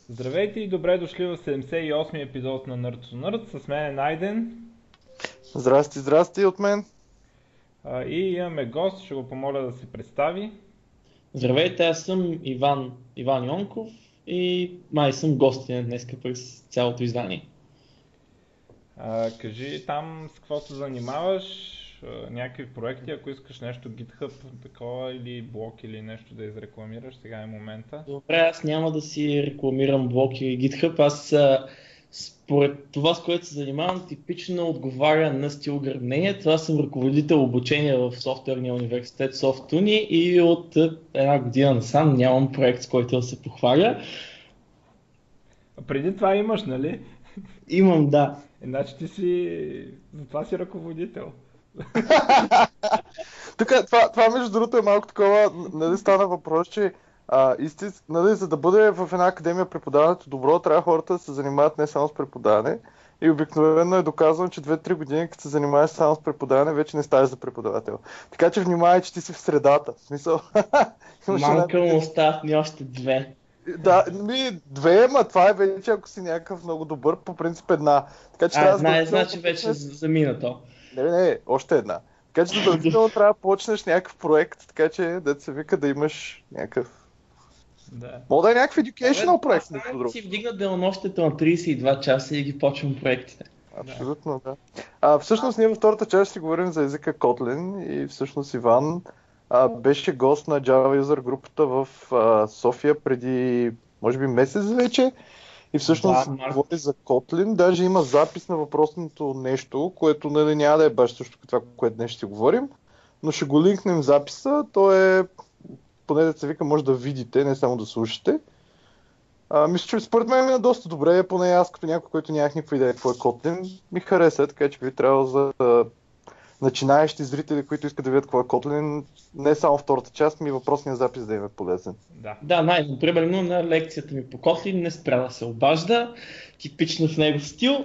Здравейте и добре дошли в 78-ми епизод на Nerds to Nerds. С мен е Найден. Здрасти, здрасти от мен. И имаме гост, ще го помоля да се представи. Здравейте, аз съм Иван Йонков и май съм гостин днес през цялото издание. Кажи там с какво се занимаваш, някакви проекти, ако искаш нещо GitHub, такова или блог или нещо да изрекламираш, сега е момента. Добре, аз няма да си рекламирам блог или GitHub, според това, с което се занимавам, типично отговаря на стил граднение. Това съм ръководител обучение в софтуерния университет SoftUni и от една година насам нямам проект, с който да се похваля. Преди това имаш, нали? Имам, да. Иначе ти си, затова си ръководител. Тук, това между другото е малко такова, нали стана въпрос, че нали, за да бъде в една академия преподаването добро, трябва хората да се занимават не само с преподаване. И обикновено е доказано, че 2-3 години, като се занимаваш само с преподаване, вече не ставаш за преподавател. Така че внимавай, че ти си в средата. В смисъл. Малка му остават ми още две. Да, две, ама това е вече, ако си някакъв много добър, по принцип една. Така че трябва да значи вече замина то. Не, още една. Така че задължително трябва да почнеш някакъв проект, така че да се вика да имаш някакъв. Да. Мога да е някакъв educational проект, между другото. Си вдигна денонощието на 32 часа и ги почвам проектите. Абсолютно, да. Всъщност ние във втората част си говорим за езика Kotlin и всъщност Иван беше гост на Java User групата в София преди, може би, месец вече. И всъщност говори за Kotlin. Даже има запис на въпросното нещо, което нали, няма да е баш също това, което днес ще говорим. Но ще го линкнем в записа. То е, поне да се вика, може да видите, не само да слушате. Мисля, че според мен е доста добре, поне аз като някой, който нямах никаква идея какво е Kotlin, ми хареса, така че би трябвало за начинаещи зрители, които искат да видят какво е Kotlin, не само втората част, ми въпросният запис да им е полезен. Да, примерно на лекцията ми по Kotlin не спря да се обажда, типично в негов стил.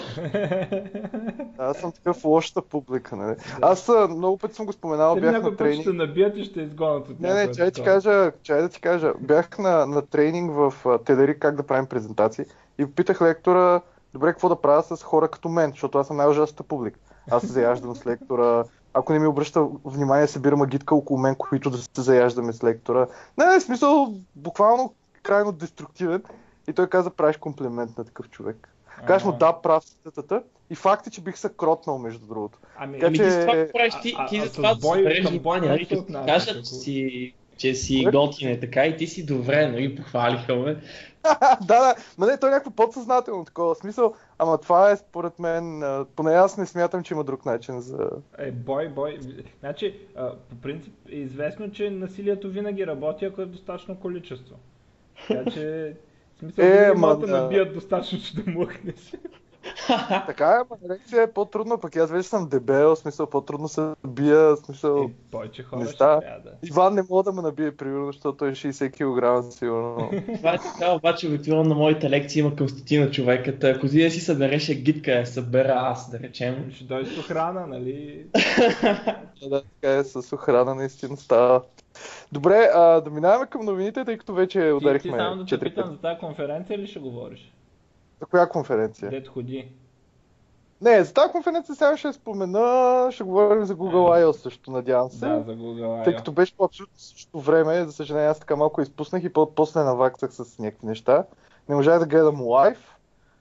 Аз съм такъв лошата публика, нали? Аз много пъти съм го споменал, бях на тренинг. Ще набият и ще изгонят от някой. Чай да ти кажа, бях на тренинг в Телери как да правим презентации и попитах лектора, добре, какво да правя с хора като мен, защото аз съм най-ужасната публика. Аз се заяждам с лектора, ако не ми обръща внимание, събирам агитка около мен, които да се заяждаме с лектора. Не, в смисъл, буквално крайно деструктивен. И той каза, правиш комплимент на такъв човек. Кажеш му, да, прав си тата. И факт е, че бих се кротнал, между другото. Ти за това правиш, ти за това да събереш внимание, като кажат, че си готин така и ти си добре, но и похвалиха ме. Да, ма не, той е някакво подсъзнателно такова смисъл, ама това е според мен, поне аз не смятам, че има друг начин за... Бой. Значи, по принцип е известно, че насилието винаги работи, ако е достатъчно количество. Така че, в смисъл, да набият достатъчно, че да млъкнеш. Така е, ама лекция е по-трудно, пък аз вече съм дебел, в смисъл по-трудно се бия, в смисъл... Повече хора ще трябва да... Иван не мога да ме набие, примерно, защото той е 60 кг сигурно. Това е така, обаче обикновено на моите лекции има към стотина човеката. Ако ти да си събереш гидка, я събера аз, да речем. Ще дойде с охрана, нали? Да, така е, с охрана наистина става. Добре, да минаваме към новините, тъй като вече ударихме 4 Ти само да те питам за тази конференция ли ще говориш? За коя конференция? Дет ходи. Не, за тази конференция сега ще спомена, ще говорим за Google I.O. също, надявам се. Да, за Google I.O. Тъй като беше по абсолютно същото време, за съжаление аз така малко изпуснах и после наваксах с някакви неща. Не можах да гледам лайв.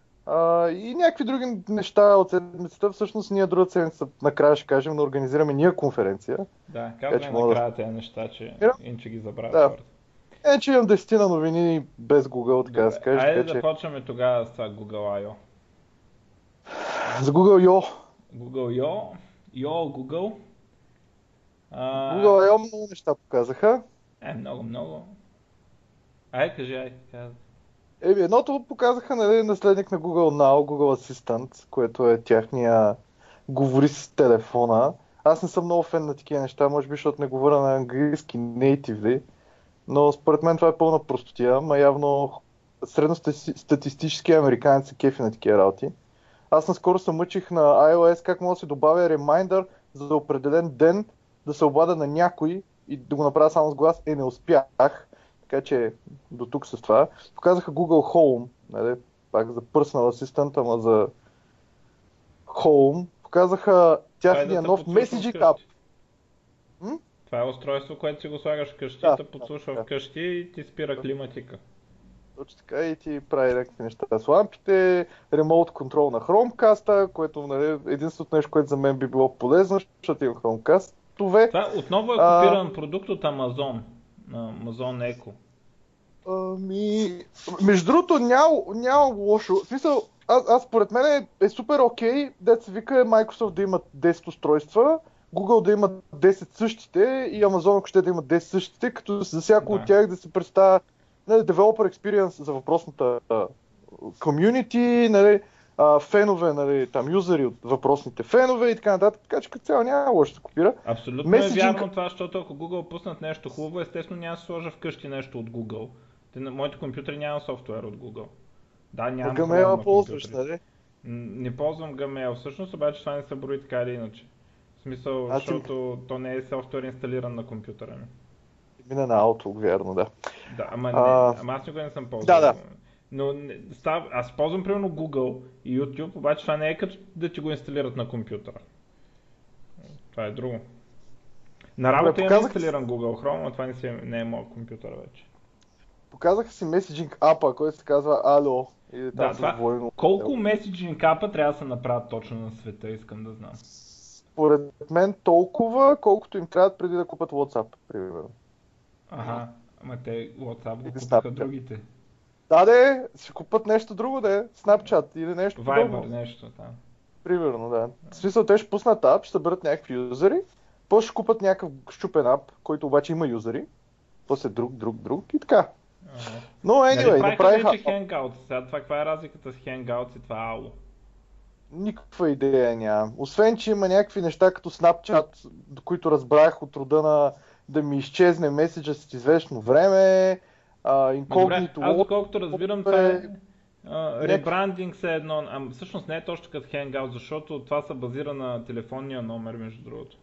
И някакви други неща от седмицата. Всъщност ние другата седмица накрая ще кажем, да организираме ние конференция. Да, казвай накрая тези неща, че иначе ги забравя хората. Че имам 10 на новини без Google, така да се каже. Айде да почваме тогава с това Google I.O. За Google Yo. Google Yo. Google. Google I.O. много неща показаха. Много. Кажи. Едното показаха, нали, наследник на Google Now, Google Assistant, което е тяхния говори с телефона. Аз не съм много фен на такива неща, може би, защото не говоря на английски natively, но според мен това е пълна простотия, ма явно средностатистически американец се кефи на такива работи. Аз наскоро се мъчих на iOS как мога да се добавя ремайндър за определен ден да се обадя на някой и да го направя само с глас. Не успях. Така че до тук с това. Показаха Google Home, нали, пак за Personal Assistant, ама за Home. Показаха Това е да тяхния се нов подслушва Messaging App. вкъщи. Това е устройство, което си го слагаш вкъщи, Да, те подслушва да. вкъщи и ти спира Да. климатика. Точно така и ти прави някакви неща с лампите, ремоут контрол на Chromecast, което, нали, единственото нещо, което за мен би било полезно, защото имам Chromecast-ове. Това отново е копиран продукт от Amazon. Amazon Echo. Между другото няма лошо. В смисъл, аз според мен е супер окей, деца вика Microsoft да имат 10 устройства, Google да имат 10 същите и Amazon ако ще да имат 10 същите, като за всяко от тях да се представя, нали, developer experience за въпросната community, нали, фенове, нали, там юзери от въпросните фенове и така нататък, така че като цяло няма лошо да се копира. Абсолютно е вярно това, защото ако Google пуснат нещо хубаво, естествено няма да се сложа вкъщи нещо от Google. Моите компютри няма софтуер от Google. Да, нямам Gmail ползваш, нали? Не ползвам Gmail, всъщност обаче това не се брои така или иначе. В смисъл, защото то не е софтуер инсталиран на компютъра ми. Мина на Outlook, вярно, да. Да, ама аз никога не съм ползвал. Да. Но аз ползвам примерно Google и YouTube, обаче това не е като да ти го инсталират на компютъра. Това е друго. На работа имам инсталиран Google Chrome, но това не е моят компютър вече. Показаха си меседжинг апа, който се казва Alo. Да, това, колко меседжинг апа трябва да се направят точно на света, искам да знам. Според мен толкова, колкото им трябват преди да купат WhatsApp, примерно. Ага, ама те WhatsApp го купиха другите. Да, ще купат нещо друго, Snapchat или нещо Viber, подобно. нещо там. Примерно, да. В смисъл, те ще пуснат ап, ще съберат някакви юзери, после ще купат някакъв щупен ап, който обаче има юзери, после друг и така. Но anyway, направиха вече Hangouts. Сега това каква е разликата с Hangouts и това Ало? Никаква идея нямам. Освен, че има някакви неща като Snapchat, до които разбрах от рода на да ми изчезне меседжа след известно време, инкогнито. Аз доколкото разбирам, това е ребрандинг се едно, всъщност не е точно като Hangout, защото това се базира на телефонния номер, между другото.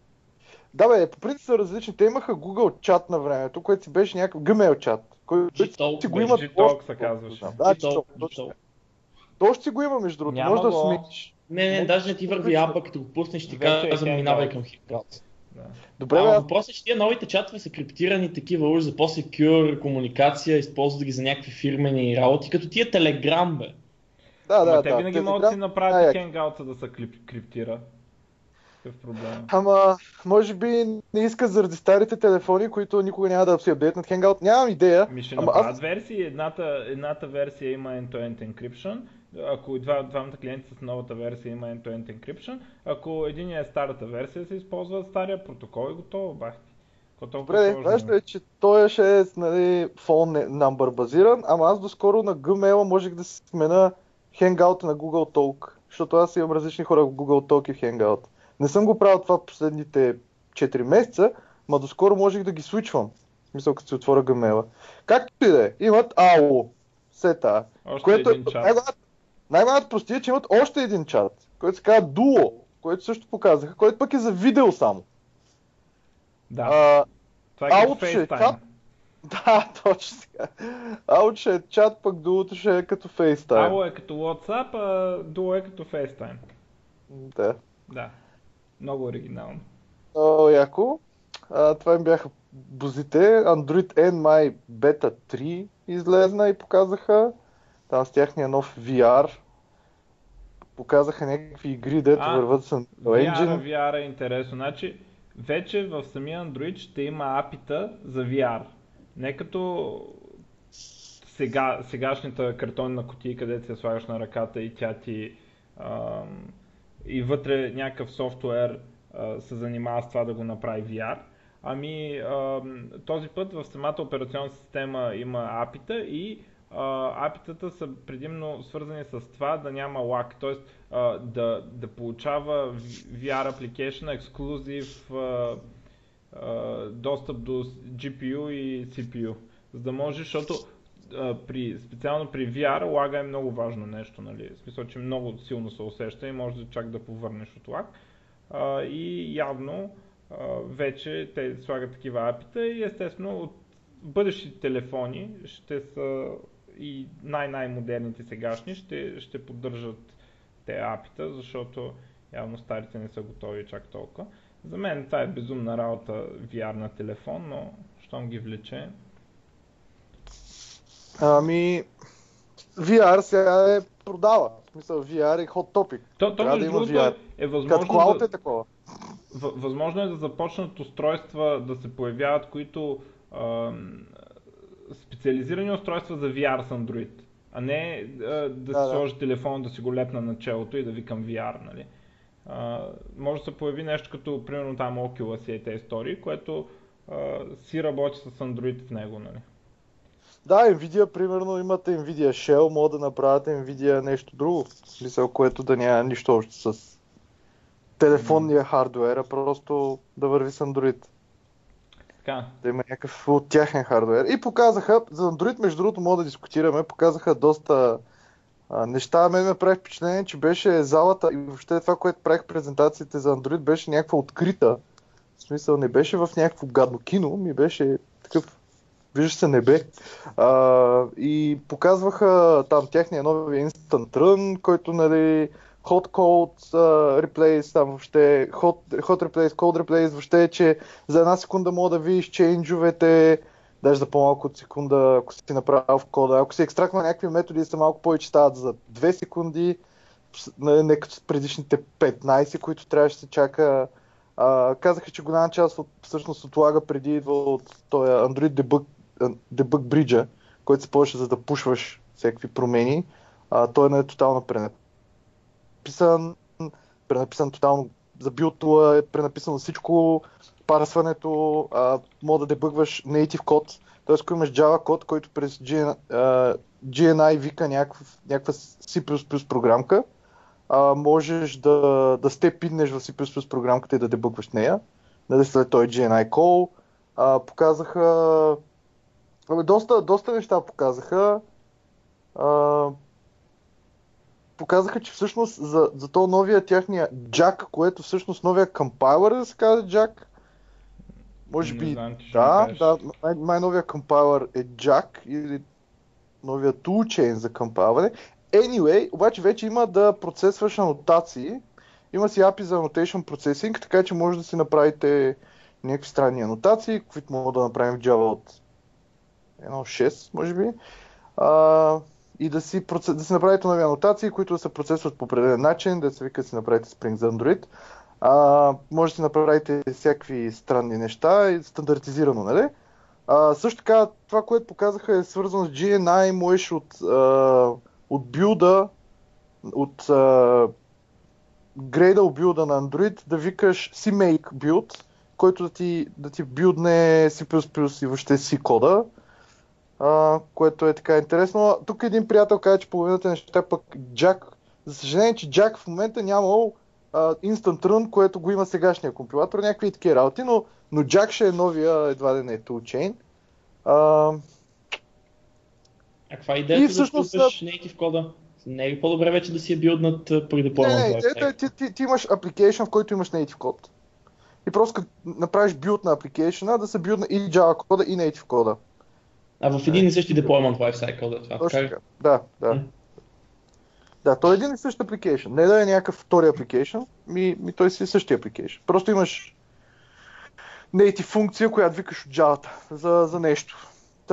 Да по принцип са различни. Те имаха Google чат на времето, което си беше някакъв Gmail чат. Gtalk се казваше. То ще си го има, между другото. Може да смениш. Не, даже не ти върви апа, като го пуснеш, ти казва, минавай към Hangouts. Да. Добре, въпросът е, че тия новите чатове са криптирани такива уж за по-секюр комуникация, използват ги за някакви фирмени работи, като тия Telegram, бе. Да. Те винаги могат да си направят Hangouts да се криптира. Какъв проблем? Ама, може би не искат заради старите телефони, които никога няма да си апдейтнат Hangout. Нямам идея. Ще направят версии. Едната версия има end-to-end encryption. Ако двамата клиенти с новата версия има end-to-end encryption, ако един е старата версия, се използва стария протокол и готово, бахти. Добре, важно е, че той ще е phone number базиран, ама аз доскоро на Gmail можех да си смена Hangout на Google Talk, защото аз имам различни хора в Google Talk и в Hangout. Не съм го правил това последните 4 месеца, но доскоро можех да ги свичвам. В смисъл, като си отворя Gmail. Както и да е, имат AO, сета, което е най-малкото простия, че имат още един чат, който се казва Duo, който също показаха, който пък е за видео само. Да, това е като FaceTime. Да, точно така. AO ще е чат, пък Duo ще е като FaceTime. AO е като WhatsApp, а Duo е като FaceTime. Да. Много оригинално. Яко. Това им бяха бузите. Android N My Beta 3 излезна и показаха. Там с тяхния нов VR. Показаха някакви игри, дето върват с Engine. VR е интересно. Значи, вече в самия Android ще има апита за VR. Не като сегашната картонна кутия, където се слагаш на ръката и тя ти и вътре някакъв софтуер се занимава с това да го направи VR. Този път в самата операционна система има апита и апитата са предимно свързани с това да няма лак, т.е. да получава VR application ексклюзив достъп до GPU и CPU, за да може, защото специално при VR лага е много важно нещо, нали? В смисъл, че много силно се усеща и може чак да повърнеш от лаг. И явно вече те слагат такива апита и естествено бъдещите телефони ще са и най-модерните сегашни ще поддържат те апита, защото явно старите не са готови чак толкова. За мен това е безумна работа VR на телефон, но щом ги влече. Ами, VR сега продава. В смисъл, VR е hot topic. То между другото е възможно Като cloud е такова. Възможно е да започнат устройства да се появяват, които специализирани устройства за VR с Android, а не да си сложи телефон, да си го лепна на челото и да викам VR, нали? Може да се появи нещо като, примерно там Oculus и тези истории, което си работи с Android в него, нали? Да, Nvidia, примерно, имате Nvidia Shell, могат да направят Nvidia нещо друго, смисъл, което да няма нищо общо с телефонния хардуер, а просто да върви с Android. Така. Да има някакъв от тяхен хардуер. И показаха, за Android, между другото, мога да дискутираме, показаха доста неща. Мен ме прави впечатление, че беше залата и въобще това, което правих презентациите за Android, беше някаква открита. В смисъл, не беше в някакво гадно кино, ми беше такъв, вижда се небе. И показваха там тяхния новия Instant Run, който, нали, Hot Cold Replace, там въобще Hot Replace, Cold Replace, въобще, че за една секунда мога да видиш чейнджовете, даже за по-малко от секунда, ако си направил в кода. Ако си екстрактва някакви методи, са малко повече стават за 2 секунди, не като предишните 15, които трябваше да се чака. Казаха, че голяма част всъщност отлага преди идва от този Android Debug Bridge, който се ползваше за да пушваш всякакви промени. Той не е тотално пренаписан тотално за билтула, е пренаписано всичко, парсването, мога да дебъгваш native код, т.е. ако имаш Java код, който през GNI вика някаква C++ програмка, можеш да степиннеш в C++ програмката и да дебъгваш нея, да след той GNI call. Показаха доста неща показаха. Показаха, че всъщност за този новия тяхния Jack, което всъщност новия компайлър да се казва Jack. Може би, най-новия компайлър е Jack или новия toolchain за компайлване. Anyway, обаче вече има да процесваш анотации. Има си API за Annotation Processing, така че може да си направите някакви странни анотации, които мога да направим в Java от 1.6, може би. И да си направите нови анотации, които да се процесват по определен начин, да се вика да си направите Spring за Android. Може да си направите всякакви странни неща и стандартизирано, нали? Също така, това, което показаха е свързано с GNI, можеш от билда, от Gradle билда на Android да викаш CMake build, който да ти билдне C++ и въобще C кода. Което е така интересно. Тук един приятел каза, че половината неща пък Jack, за съжаление, че Jack в момента нямал Instant Run, което го има сегашния компилатор, някакви такива работи, но Jack ще е новия, едва да не е toolchain. Каква е идеята да пускаш native кода? Не е по-добре вече да си е билднат при deployment? Ти имаш application, в който имаш native код. И просто като направиш билд на application, да се билдна и Java кода, и native кода. В един и същи deployment lifecycle да това. Точно така. Да. Да, той е един и същ application. Не да е някакъв втори application, той си е същия application. Просто имаш native функция, която викаш от Java за нещо.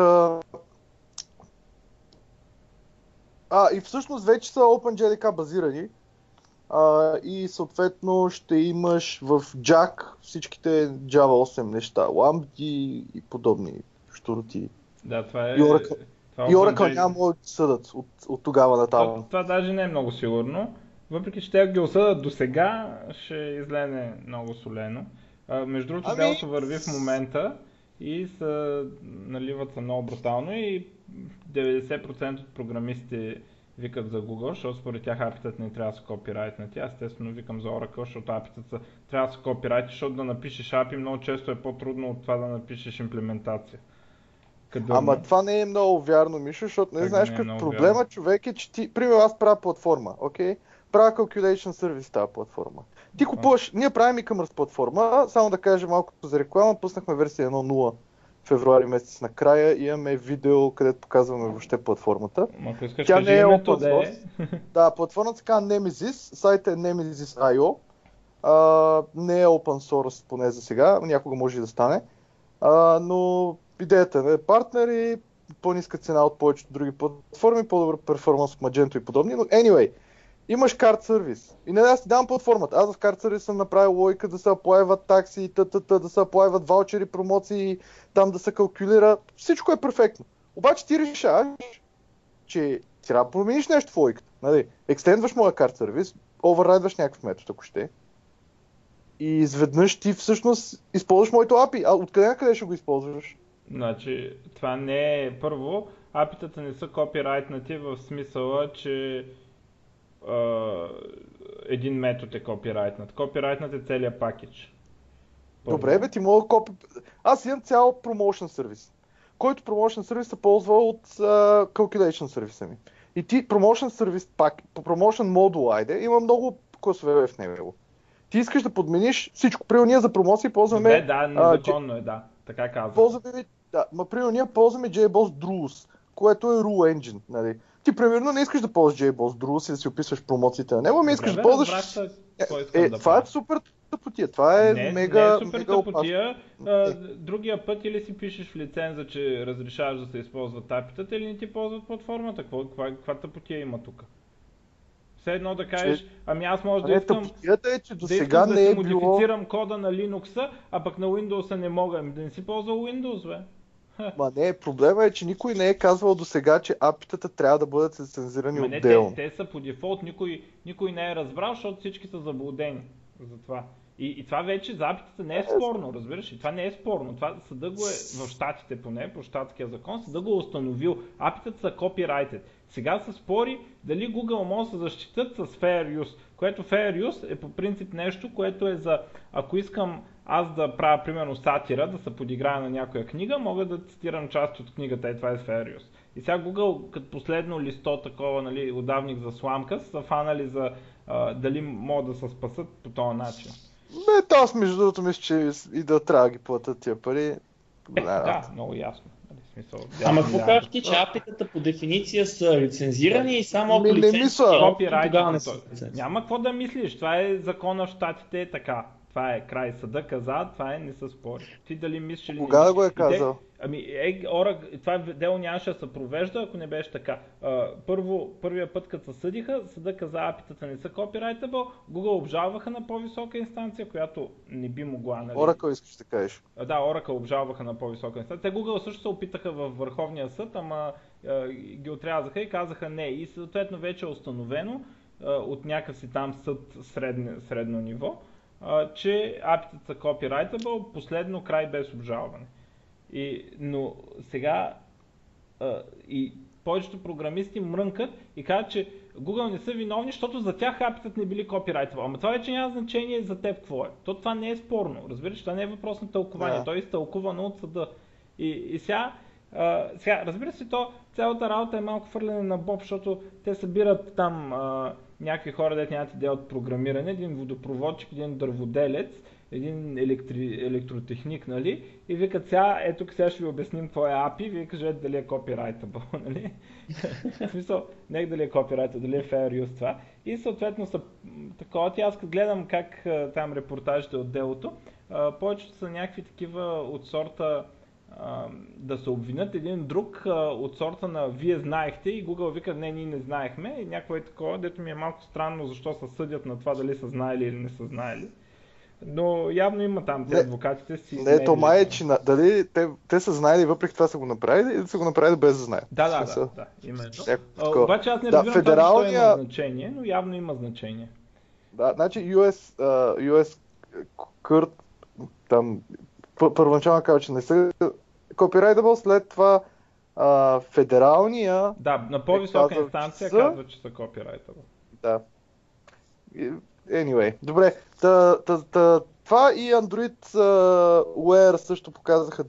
И всъщност вече са OpenJDK базирани и съответно ще имаш в Jack всичките Java 8 неща, Lambda и подобни щуроти. Да, това е... И Oracle няма да съдат от тогава натам. Това даже не е много сигурно. Въпреки че те ги осъдат до сега, ще излезе много солено. Между другото, делото върви в момента и наливат се много брутално и 90% от програмистите викат за Google, защото според тях апитът не трябва да се копирайтнати. Аз естествено викам за Oracle, защото апитът трябва да се копирайти, защото да напишеш API много често е по-трудно от това да напишеш имплементация. Ама това не е много вярно, Мишо, защото не знаеш как проблема, вярно. Човек е, че ти, примерно аз правя платформа, окей? Правя calculation service тази платформа. Ти купуваш, ние правим e-commerce платформа, само да кажа малко за реклама, пуснахме версия 1.0 февруари месец накрая имаме видео, където показваме въобще платформата. Ако искаш, Тя кажи не е името, open да е. source. Да, платформата се казва Nemesis, сайтът е Nemesis.io. Не е open source поне за сега, някога може и да стане. Но идеята е партнери, по-ниска цена от повечето други платформи, по-добър перформанс от Magento и подобни, но anyway, имаш карт сервис. И не да си давам платформата. Аз в карт сервис съм направил логика да се аплайват такси, да се аплайват ваучери, промоции, там да се калкулира. Всичко е перфектно. Обаче ти решаваш, че трябва да промениш нещо в логиката. Нали? Екстендваш моя карт сервис, оверрайдваш някакъв метод, ако ще. И изведнъж ти всъщност използваш моето API. А откъде на къде ще го използваш? Значи, това не е първо. API-тата не са копирайтнати в смисъла, че един метод е копирайтнат. Копирайтнат е целият пакетч. Добре, бе, ти мога копи... Аз имам цял промоушен сервис, който промоушен сервис се ползва от calculation сервиса ми. И ти промоушен сервис пак, промоушен модул, има много класове в него. Ти искаш да подмениш всичко. Примерно ние за промоции ползваме... Добре, да, незаконно е, да. Така казвам. Ползваме, да, примерно ние ползваме JBoss Drules, което е Rule Engine, нали. Ти примерно не искаш да ползваш JBoss Drules и да си описваш промоциите на него, ами искаш да ползваш... това е супер тъпотия, това е мега... Не е супер тъпотия. Другия път или си пишеш в лиценза, че разрешаваш да се използват API-тата, или не ти ползват платформата. Каква тъпотия има тук? Все едно да кажеш, ами аз може да искам да си модифицирам кода на Linux-а, а пък на Windows-а не мога. Да не си ползвал Windows, бе. Ма не, проблема е, че никой не е казвал до сега, че API-тата трябва да бъдат лицензирани отделно. Те са по дефолт, никой не е разбрал, защото всички са заблудени за това. И това вече за API-тата не е спорно, разбираш? И това не е спорно. Това съда го е в щатите поне, по щатския закон, съда го е установил. API-тата са copyrighted. Сега се спори дали Google може да се защитят с Fair Use, което Fair Use е по принцип нещо, което е за, ако искам аз да правя примерно сатира, да се подиграя на някоя книга, мога да цитирам част от книгата и това е Fair Use. И сега Google, като последно листо такова, нали, удавник за сламка, са фанали за дали могат да се спасат по този начин. Аз между другото мисля, че и да трябва да ги платят тия пари. Да, много ясно. Ама какво кажеш ти, че API-тата по дефиниция са лицензирани и само ако лицензия тогава не са лицензирани? Няма какво да мислиш, това е закона в щатите е така. Това е край, съда каза, това е не се спори. Ти дали мислиш или не? Кога да го е казал? Това дело нямаше да се провежда, ако не беше така. Първия път, като се съдиха, съда каза, API-тата не са copyrightable, Google обжалваха на по-висока инстанция, която не би могла, нали? Oracle искаш да кажеш? Да, Oracle обжалваха на по-висока инстанция. Те Google също се опитаха във Върховния съд, ама ги отрязаха и казаха не. И съответно вече е установено от някакси там съд средно ниво, че API-тата са copyrightable, последно край без обжалване. Но сега и повечето програмисти мрънкат и казват, че Google не са виновни, защото за тях API-тата не били copyrightable. Ама това вече няма значение за теб какво е. Това не е спорно. Разбираш, това не е въпрос на тълкование. То е изтълкувано от съда. И сега, разбира се, цялата работа е малко фърлене на боб, защото те събират там някакви хора, дето нямат идея от програмиране, един водопроводчик, един дърводелец, един електротехник, нали? И викат сега ще ви обясним какво е API, вие кажете дали е copyrightable, нали? В смисъл, не дали е copyrightable, дали е fair use това. И съответно са такова, аз като гледам как там репортажите от делото, повечето са някакви такива от сорта да се обвинят един друг от сорта на вие знаехте и Google вика не, ние не знаехме и някакво е такова, дето ми е малко странно защо се съдят на това дали са знаели или не са знаели. Но явно има там те адвокатите си. Не, то май е, че дали те са знаели въпреки това са го направили или са го направили без да знаят. Да, именно. Обаче аз не разбирам това, защо има значение, но явно има значение. Да, значи US Court там първоначално казва, че не са copyrightable, след това федералния... Да, на по-висока инстанция казва, че са copyrightable. Да. Anyway, добре. Това и Android Wear също показаха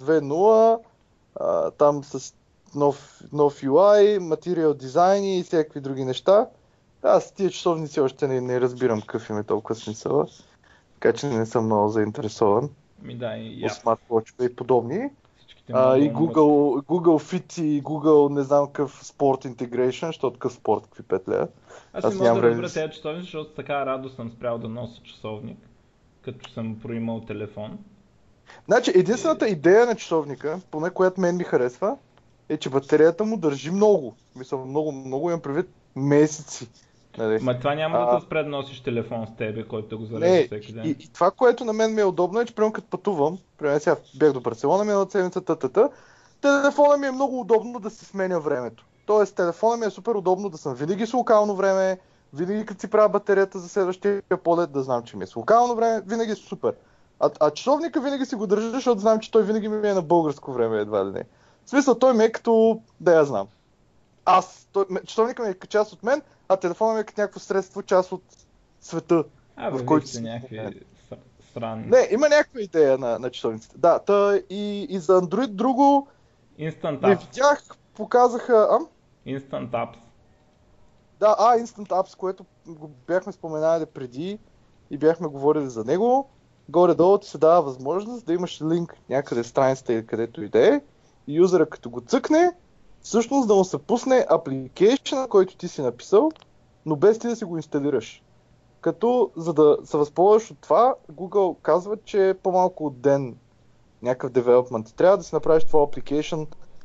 2.0, там с нов UI, Material Design и всякакви други неща. Аз тия часовници още не разбирам какъв им е толкова смисъл, така че не съм много заинтересован. И по смарт-watch и подобни. и Google Fit и Google не знам какъв Sport Integration, защото какъв спорт, какви петля. Аз не мога да разбера тези часовници, защото така радо съм спрял да нося часовник, като съм проимал телефон. Значи единствената идея на часовника, поне която мен ми харесва, е, че батерията му държи много. Мисля, много имам предвид месеци. Нали? Ма това няма да се спре да носиш телефон с тебе, който да го зарежда всеки ден. И това, което на мен ми е удобно е, че примерно като пътувам, примерно сега бях до Барселона миналата седмица, телефона ми е много удобно да се сменя времето. Тоест телефона ми е супер удобно да съм винаги с локално време, винаги като си правя батерията за следващия полет да знам, че ми е с локално време, винаги е супер. А часовника винаги си го държа, защото знам, че той винаги ми е на българско време, едва ли не. В смисъл, той ми е като, да я знам. Часовника ми е част от мен, а телефона ми е като някакво средство, част от света, в който си. Някакви странни. Не, има някаква идея на часовниците. Да, и за Android друго Instant не Apps. видях, показаха... Instant Apps. Да, Instant Apps, което го бяхме споменали преди и бяхме говорили за него. Горе-долу ти се дава възможност да имаш линк някъде в страницата или където и да е, и юзера като го цъкне, всъщност да му се пусне апликейшън, който ти си написал, но без ти да си го инсталираш. Като, за да се възползваш от това, Google казва, че по-малко от ден някакъв девелопмент трябва да си направиш твой апликейшън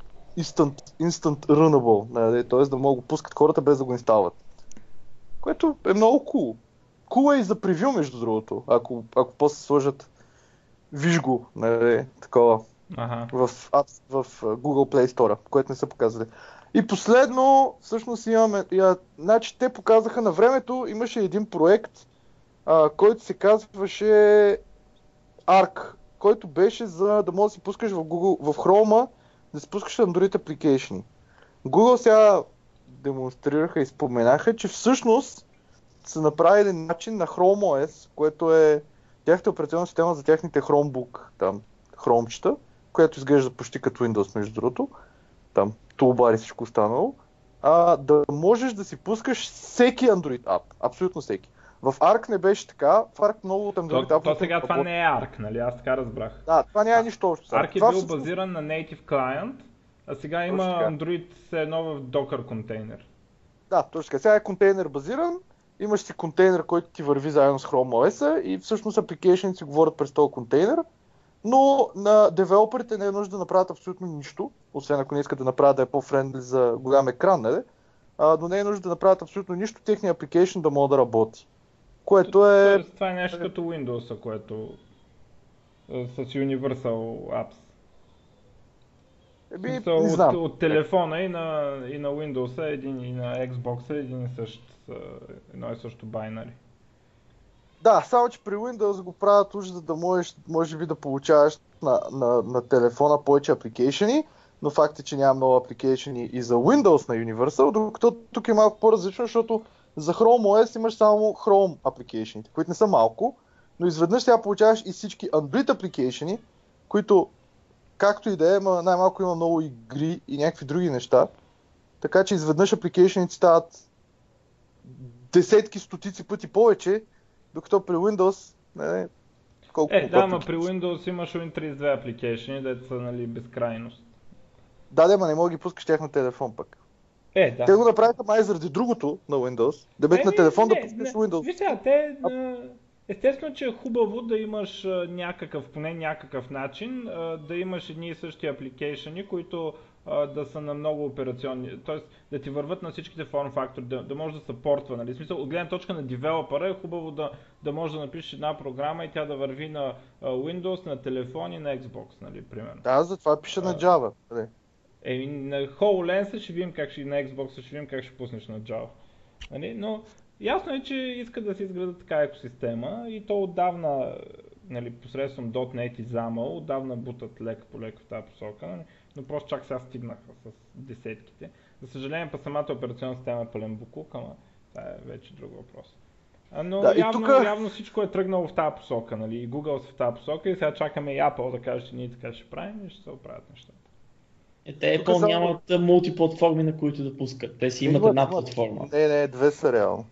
instant runnable, т.е. да могат да пускат хората без да го инсталват. Което е много cool. Cool е и за превю, между другото, ако после сложат виж го, такова, в Google Play Store, което не са показали. И последно, всъщност имаме, значи те показаха на времето, имаше един проект, който се казваше Arc, който беше за да можеш да си пускаш в Google, в Chrome, да си пускаш Android application. Google сега демонстрираха и споменаха, че всъщност са направили начин на Chrome OS, което е тяхната операционна система за тяхните Chromebook, там, хромчета, която изглежда почти като Windows, между другото, там, toolbar и всичко останало, да можеш да си пускаш всеки Android app, абсолютно всеки. В Arc не беше така, в Arc много от Android app... То сега това не е Arc, нали? Аз така разбрах. Да, това няма нищо общо. Arc е бил базиран на native client, а сега има Android все едно в Docker контейнер. Да, точно така. Сега е контейнер базиран, имаш си контейнер, който ти върви заедно с Chrome OS и всъщност application си говорят през този контейнер, но на девелоперите не е нужда да направят абсолютно нищо, освен ако не искат да направят да е по-френдли за голям екран, нали? Но не е нужда да направят абсолютно нищо, техния application да може да работи. Което е... Това е нещо като Windows, което с Universal Apps. Не знам. От телефона и на Windows и на Xbox едно и също binary. Да, само че при Windows го правят уж, за да може би да получаваш на телефона повече апликейшени, но факт е, че няма много апликейшени и за Windows на Universal, докато тук е малко по-различно, защото за Chrome OS имаш само Chrome апликейшените, които не са малко, но изведнъж сега получаваш и всички Android апликейшени, които както и да е, най-малко има много игри и някакви други неща, така че изведнъж апликейшените стават десетки, стотици пъти повече, докато при Windows, колко да, но при Windows имаш Win32 application, дето са, нали, безкрайност. Да, ма не мога да ги пускаш тях на телефон пък. Да. Те го направиха май заради другото на Windows, да бе на телефон да пускаш Windows. Виж сега, естествено, че е хубаво да имаш поне някакъв начин, да имаш едни и същи апликейшени, които да са на много операционни, т.е. да ти върват на всичките форм фактори, да може да съпортва, нали? В смисъл, от гледна точка на девелопера е хубаво да можеш да напишеш една програма и тя да върви на Windows, на телефон и на Xbox, нали, примерно. Да, затова пиша на Java. На HoloLens ще видим как на Xbox ще видим как ще пуснеш на Java. Нали? Но ясно е, че искат да се изградат така екосистема и то отдавна, нали, посредством .NET и XAML, отдавна бутат леко по леко в тази посока, нали? Но просто чак сега стигнаха с десетките. За съжаление, па самата операционна система е пълен буклук, ама това е вече друг въпрос. Но явно всичко е тръгнало в тази посока, нали? И Google са в тази посока и сега чакаме и Apple да каже, че ние така ще правим и ще се оправят нещата. Те Apple нямат мултиплатформи, на които да пускат. Те си имат една платформа. Не, две са реално.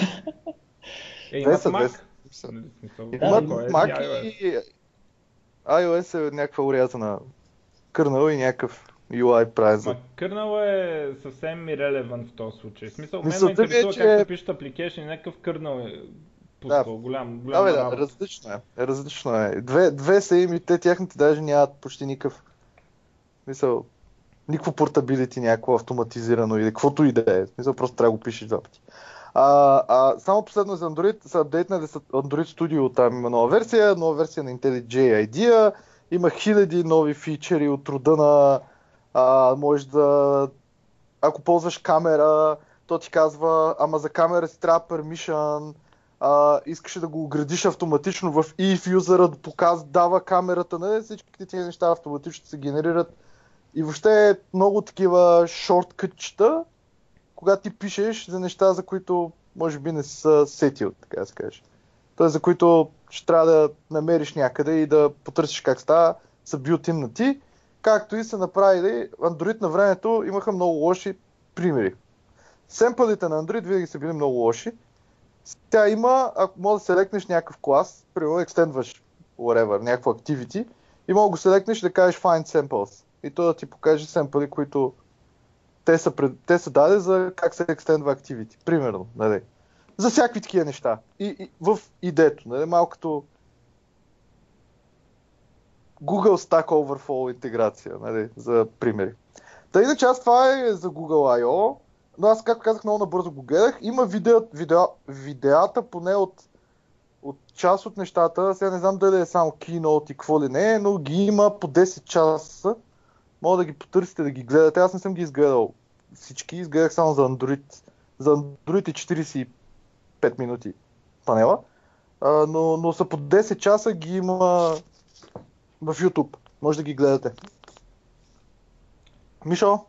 Имат Mac. Mac и iOS е някаква урязана кърнал и някакъв UI правен за... Кърнал е съвсем irrelevant в този случай. В смисъл, мен ме Мисълта ми е, интересува че... как се пишат application и някакъв кърнал е пускал голяма работа. Различно е. Различно е. Две са им и тяхните даже нямат почти никакъв... Мисъл, никакво портабилити, някакво автоматизирано или каквото и да е. Мисъл, просто трябва да го пишеш два пъти. Само последно за Android са апдейтнали с Android Studio, там има нова версия на IntelliJ IDEA, има хиляди нови фичери от рода на може да, ако ползваш камера, то ти казва, ама за камера си трябва permission, искаш да го оградиш автоматично в if юзерът дава камерата, не? Всички тези неща автоматично се генерират и въобще е много такива шорткътчета, когато ти пишеш за неща, за които може би не си са сетил, така да се каже. Тоест, за които ще трябва да намериш някъде и да потърсиш как става, са билтиннати. Както и са направили, Android на времето имаха много лоши примери. Семпълите на Android винаги са били много лоши. Тя има, ако може да селекнеш някакъв клас, примерно екстендваш whatever, някакво activity, и мога да го селекнеш и да кажеш find samples. И то да ти покаже семпли, които те са даде за как се екстендва activity. Примерно, нали. За всякакви такива неща. И в идето, нали, малко като Google Stack Overflow интеграция, нали, за примери. Та иначе това е за Google I.O. Но аз, както казах, много набързо го гледах. Има видеята поне от част от нещата. Сега не знам дали е само Keynote и какво ли не, но ги има по 10 часа. Мога да ги потърсите, да ги гледате. Аз не съм ги изгледал всички. Изгледах само за Android. За Android е 45 минути панела. Но са по 10 часа ги има в YouTube. Може да ги гледате. Мишо?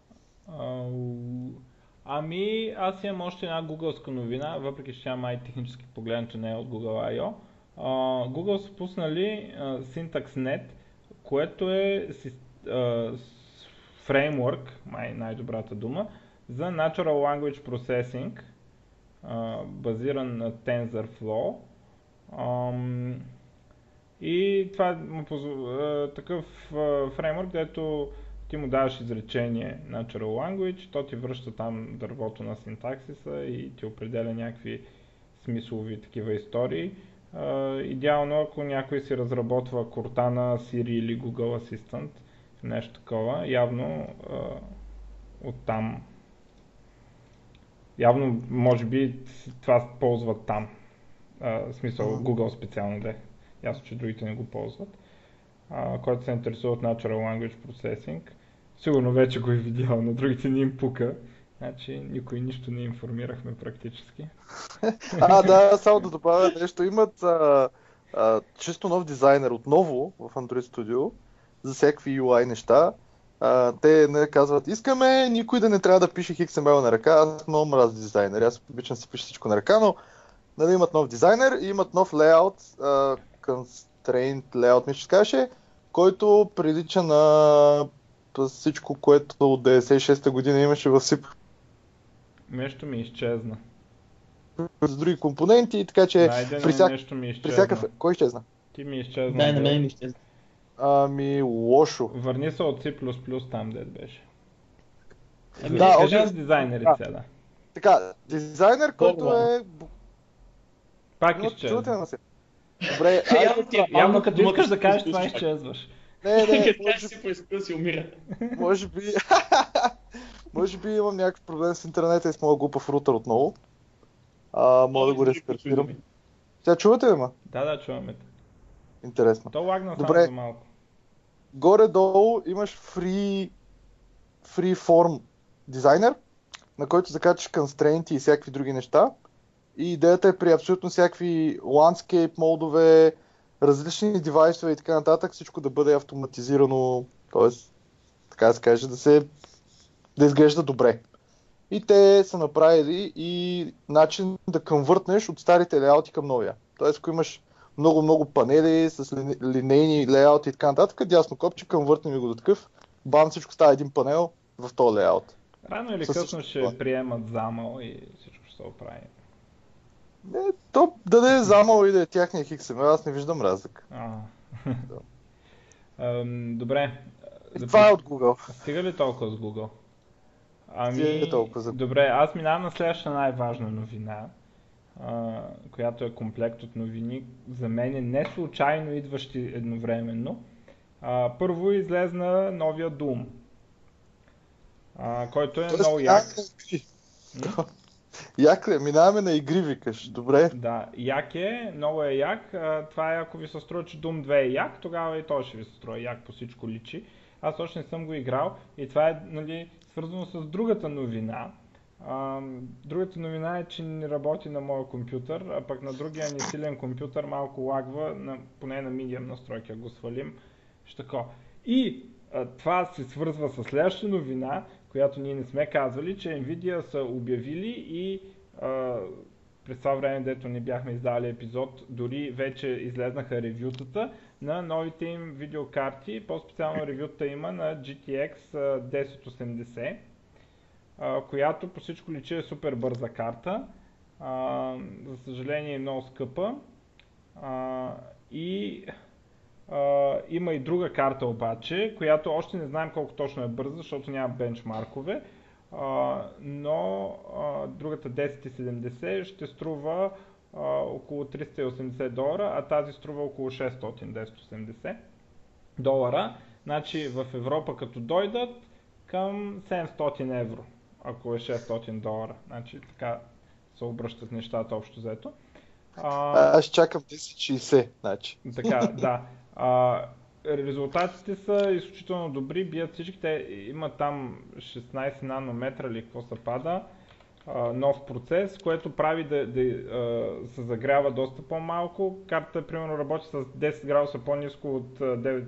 Ами, аз имам още една гугълска новина, въпреки че тя май технически погледнато не е от Google I.O. Google са пуснали SyntaxNet, което е фреймворк, май най-добрата дума, за Natural Language Processing, базиран на TensorFlow. И това е такъв фреймворк, където ти му даваш изречение Natural Language, то ти връща там дървото на синтаксиса и ти определя някакви смислови такива истории. Идеално, ако някой си разработва Cortana, Siri или Google Assistant, нещо такова, явно оттам. Явно, може би, това ползват там. В смисъл, Google специално да е. Ясно, че другите не го ползват. Който се интересува от Natural Language Processing, сигурно вече го е видял, на другите не им пука. Значи никой нищо не информирахме практически. Да, само да добавя нещо. Имат чисто нов дизайнер отново в Android Studio за всякакви UI неща. Те не казват, искаме никой да не трябва да пише XML на ръка. Аз много мразя дизайнер. Аз обичам да си пиша всичко на ръка, но нали, имат нов дизайнер и имат нов лейаут, constraint layout, ми ще скаже, който прилича на всичко, което от 96-та година имаше в SIP. Нещо ми изчезна. С други компоненти, така че нещо ми изчезна. Кой изчезна? Ти ми изчезна. Да, на мен ми изчезна. Ами, лошо. Върни се от C++ там, дед беше. Да, кажи с дизайнерите сега, да. Така, дизайнер, който е... Пак изчезна. Добре, явно като искаш да кажеш това изчезваш. Не, Като си поискал си умира. Може би имам някакъв проблем с интернета и с моя глупав рутер отново. Мога да го рестартирам. Сега чувате ли ма? Да, чуваме. Интересно. То лагна само за малко. Горе-долу имаш free form дизайнер, на който закачаш constraint и всякакви други неща. И идеята е при абсолютно всякакви landscape модове, различни девайсове и така нататък, всичко да бъде автоматизирано, т.е. така да се каже, да изглежда добре. И те са направили и начин да конвъртнеш от старите лейаути към новия. Т.е. ако имаш много панели с линейни лейаути и така нататък, дясно копче, конвъртни го до такъв, бам, всичко става един панел в този лейаут. Рано или късно ще приемат замъл и всичко ще се оправи. То да е замъл и да е тяхния XML, аз не виждам разлика. Добре, Това е от Google. Стига ли толкова с Google? Стига толкова за... Добре, аз минавам на следващата най-важна новина, която е комплект от новини, за мен не случайно идващи едновременно. Първо излезна новия Doom, който е много як. Як ли? Минаваме на игри, викаш. Добре. Да, як е, много е як. Това е, ако ви се струва, че Doom 2 е як, тогава и той ще ви се струва як, по всичко личи. Аз още не съм го играл и това е, нали, свързано с другата новина. Другата новина е, че не работи на моя компютър, а пък на другия ни силен компютър малко лагва, поне на medium настройки, го свалим. И това се свързва с следващата новина, която ние не сме казвали, че Nvidia са обявили и през това време, дето не бяхме издали епизод, дори вече излезнаха ревютата на новите им видеокарти, по-специално ревюта има на GTX 1080, която по всичко личи е супер бърза карта, за съжаление е много скъпа и има и друга карта обаче, която още не знаем колко точно е бърза, защото няма бенчмаркове, но другата 1070 ще струва около $380, а тази струва около $600. Значи в Европа като дойдат към 700 евро, ако е $600. Значи така се обръщат нещата общо взето. Аз чакам 1060, значи. Така, да. Резултатите са изключително добри, бият всички, те имат там 16 нанометра или какво се пада, нов процес, което прави да се загрява доста по-малко. Картата примерно работи с 10 градуса по-ниско от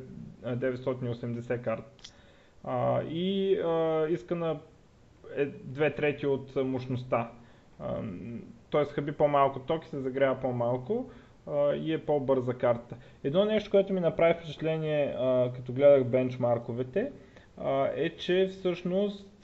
980 карта и иска на 2/3 от мощността, т.е. хаби по-малко ток и се загрява по-малко и е по-бърза карта. Едно нещо, което ми направи впечатление, като гледах бенчмарковете, е, че всъщност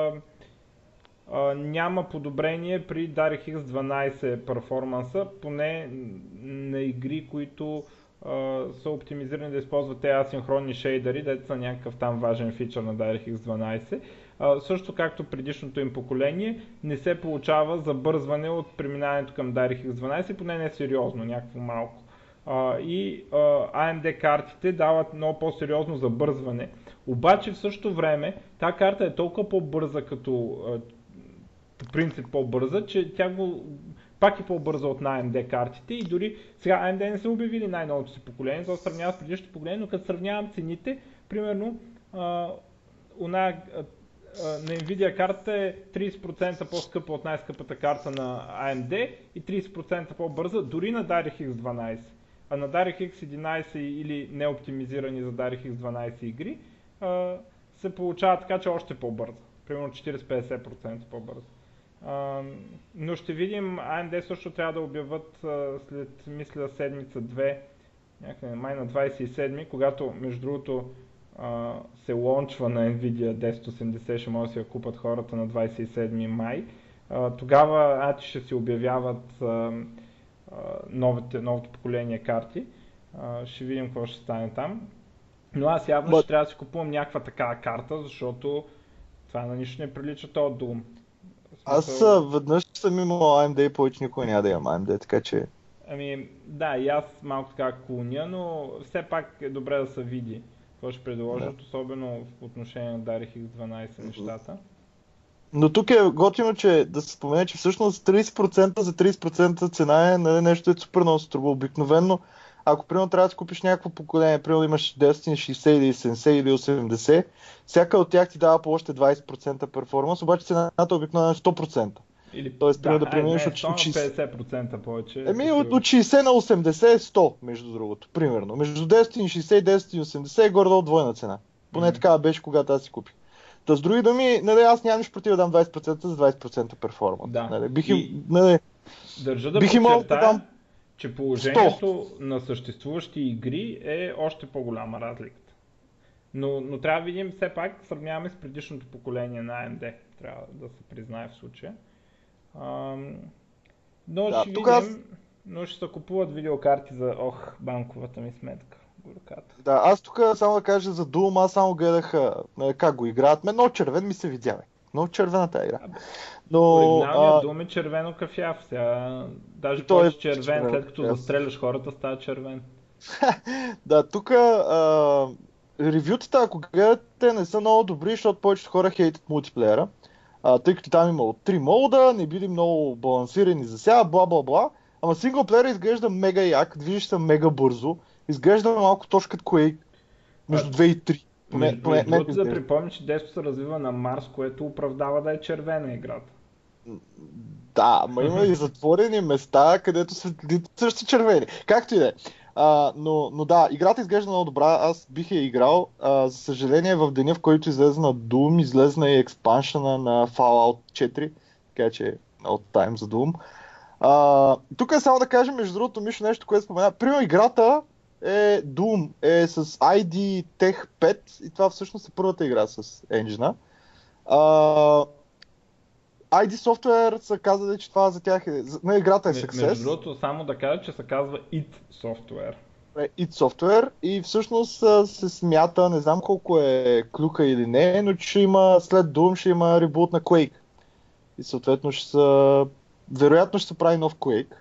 няма подобрение при DirectX 12 перформанса, поне на игри, които са оптимизирани да използват тези асинхронни шейдери, дето са някакъв там важен фичър на DirectX 12. Също както предишното им поколение, не се получава забързване от преминаването към DirectX 12, поне не сериозно, някакво малко. И AMD картите дават много по-сериозно забързване. Обаче в същото време тази карта е толкова по-бърза като принцип по-бърза, че тя пак е по-бърза от на AMD картите и дори сега AMD не са обявили най-новото си поколение, за да сравняват с предишното поколение, но като сравнявам цените, примерно на Nvidia картата е 30% по-скъпа от най-скъпата карта на AMD и 30% по-бърза дори на DirectX 12. А на DirectX 11 или неоптимизирани за DirectX 12 игри се получава така, че още по-бърза. Примерно 40-50% по-бърза. Но ще видим, AMD също трябва да обявят след, мисля, седмица-две, някъде май на 27, когато между другото се лончва на Nvidia 1080, ще може да си я купат хората на 27 май. Тогава ще си обявяват новото поколение карти. Ще видим какво ще стане там. Но аз явно ще трябва да си купувам някаква такава карта, защото това на нищо не прилича този Doom. Аз веднъж съм имал AMD и повече никога няма да имам AMD, така че... Ами да, и аз малко така клоня, но все пак е добре да се види какво ще предложат, особено в отношение на DirectX 12 нещата. Но тук е готино, че да се спомене, че всъщност 30% за 30% цена е нещо, е супер много струва обикновено. Ако примерно трябва да си купиш някакво поколение, примерно имаш 1060 или 70 или 80, всяка от тях ти дава по още 20% перформанс, обаче цената обикновено е 100%. Тоест, да преминеш от 50% повече. От 60 на 80 е 100, между другото, примерно. Между 1060 и 1080 е горе-долу двойна цена. Поне така беше, когато аз си купих. Та с други думи, аз нямам нищо против да дам 20% за 20% перформанс. Да. Държа да подчертая, че положението 100 на съществуващи игри е още по-голяма разликата. Но трябва да видим, все пак сравняваме с предишното поколение на AMD. Трябва да се признае в случая. Но ще видим, но ще се купуват видеокарти за банковата ми сметка. Горката. Да, аз тук само да кажа за Doom, аз само гледах как го играят. Много червен ми се видя, бе. Много червена тази игра. Но Оригиналният Doom е червено кафяв. Сега даже той е повече червен, след като кафяв. застреляш хората, става червен. Да, тук ревютата, ако гледате, не са много добри, защото повечето хора хейтят мултиплеера. Тъй като там имало 3 молда, не били много балансирани за сега, бла-бла-бла. Ама синглплеера изглежда мега як, движиш се мега бързо, изглежда малко точно като Quake между 2 и 3. Между другото да припомня, че детството се развива на Марс, което оправдава да е червена играта. Да, ма има и затворени места, където светлите също червени. Както и да е. Но да, играта изглежда много добра, аз бих я играл. За съжаление, в деня, в който излезе на Doom, излезна и експаншъна на Fallout 4, така че е от тайм за Doom. Тук е само да кажем, между другото, Мишо, нещо, което спомена. Примерно играта е Doom, е с ID Tech 5 и това всъщност е първата игра с енджина. ID Software са казали, че това за тях е... На играта е success. Между другото, само да кажа, че се казва id Software. id Software и всъщност се смята, не знам колко е клюка или не, но че има след Doom ще има ребут на Quake. И съответно вероятно ще се прави нов Quake,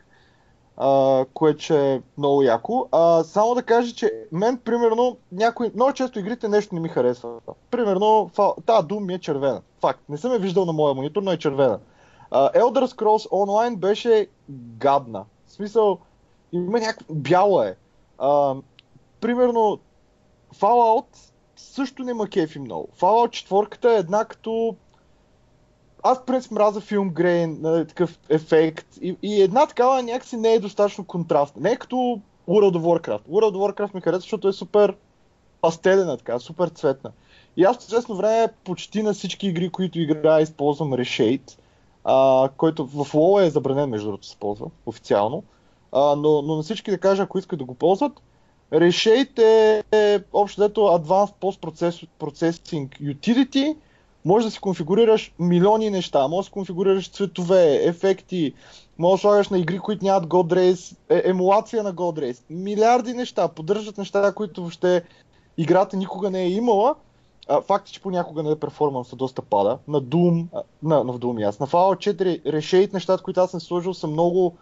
което е много яко. Само да кажа, че мен, примерно, много често игрите нещо не ми харесва. Примерно, тази Doom ми е червена. Факт. Не съм я виждал на моя монитор, но е червена. Elder Scrolls Online беше гадна. В смисъл, има бяла е. Примерно, Fallout също не ма кефи много. Fallout 4 е една като... Аз в принцип мразя филм Грейн, такъв ефект и една такава някакси не е достатъчно контрастна. Не е като World of Warcraft. World of Warcraft ми харесва, защото е супер пастелена, така, супер цветна. И аз в известно време почти на всички игри, които играя, използвам Reshade, който в WoW е забранен, между другото, се ползва официално. Но на всички да кажа, ако искат да го ползват, Reshade е общо дето Advanced Post Processing Utility. Може да си конфигурираш милиони неща, може да си конфигурираш цветове, ефекти, може да слагаш на игри, които нямат God Race, емулация на God Race, милиарди неща, поддържат неща, които въобще играта никога не е имала. Факт е, че понякога перформанса доста пада. На Doom, на Fallout 4 Reshade нещата, които аз съм сложил, са много,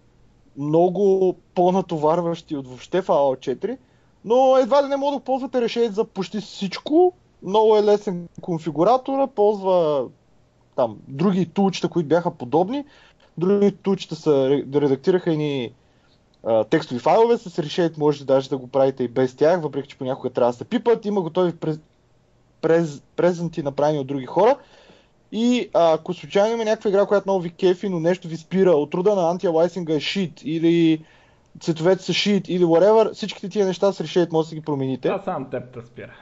много по-натоварващи от въобще Fallout 4, но едва ли не мога да ползвате Reshade за почти всичко. Много е лесен конфигуратора, ползва там други тулчета, които бяха подобни. Други тулчета редактираха едни текстови файлове, с Reshade можете даже да го правите и без тях, въпреки че понякога трябва да се пипат. Има готови презенти направени от други хора. И ако случайно има някаква игра, която много ви кефи, но нещо ви спира, от рода на антиалайсинга е shit, или цветовете са shit, или whatever, всичките тия неща с Reshade може да ги промените. Това сам теб те спира.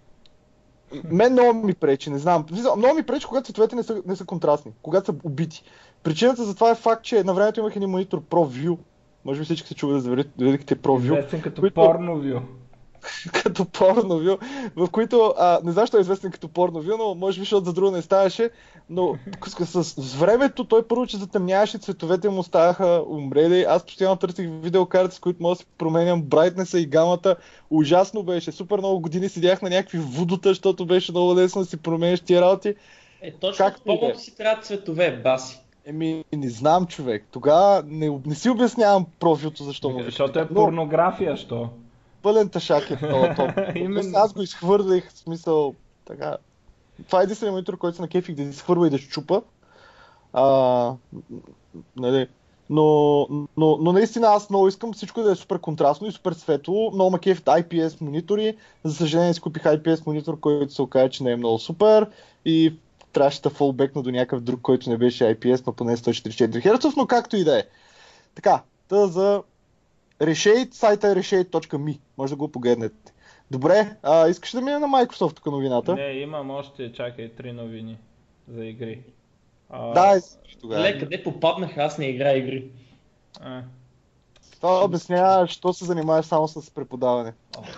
Мен много ми пречи, не знам. Много ми пречи, когато цветовете не са контрастни, когато са убити. Причината за това е факт, че на времето имах един монитор ProView. Може би всички се чували да видите ProView. Известен като PornoView. Като PornoView, в които, не знам защо е известен като PornoView, но може би защото за друго не ставаше, но с времето той първо, че затъмняваше, цветовете му ставаха умрели. Аз постоянно търсих видеокарти, с които мога да си променям брайтнеса и гамата. Ужасно беше, супер много години седях на някакви вудота, защото беше много лесно да си промениш тия работи. Точно в порното си трябва цветове, баси. Не знам, човек. Тогава не си обяснявам профилто, защо му. Защото е порнография, що? Пълен тъшак е това. Аз го изхвърлих, в смисъл, така. Това е единственият монитор, който се накефих да изхвърля и да щупа. Нали. Но наистина аз много искам всичко да е супер контрастно и супер светло. Много ме кефят IPS монитори. За съжаление си купих IPS монитор, който се оказа, че не е много супер. И трябваше да фолбекна до някакъв друг, който не беше IPS, но поне 144 Hz, но както и да е. Така, за Reshade, сайта е reshade.me. Може да го погледнете. Добре, искаш да мине на Microsoft тук новината? Не, имам още, чакай, 3 новини за игри. Да, тогава. Ле, къде попаднах, аз не играя игри. Това обяснява, що се занимаваш само с преподаване.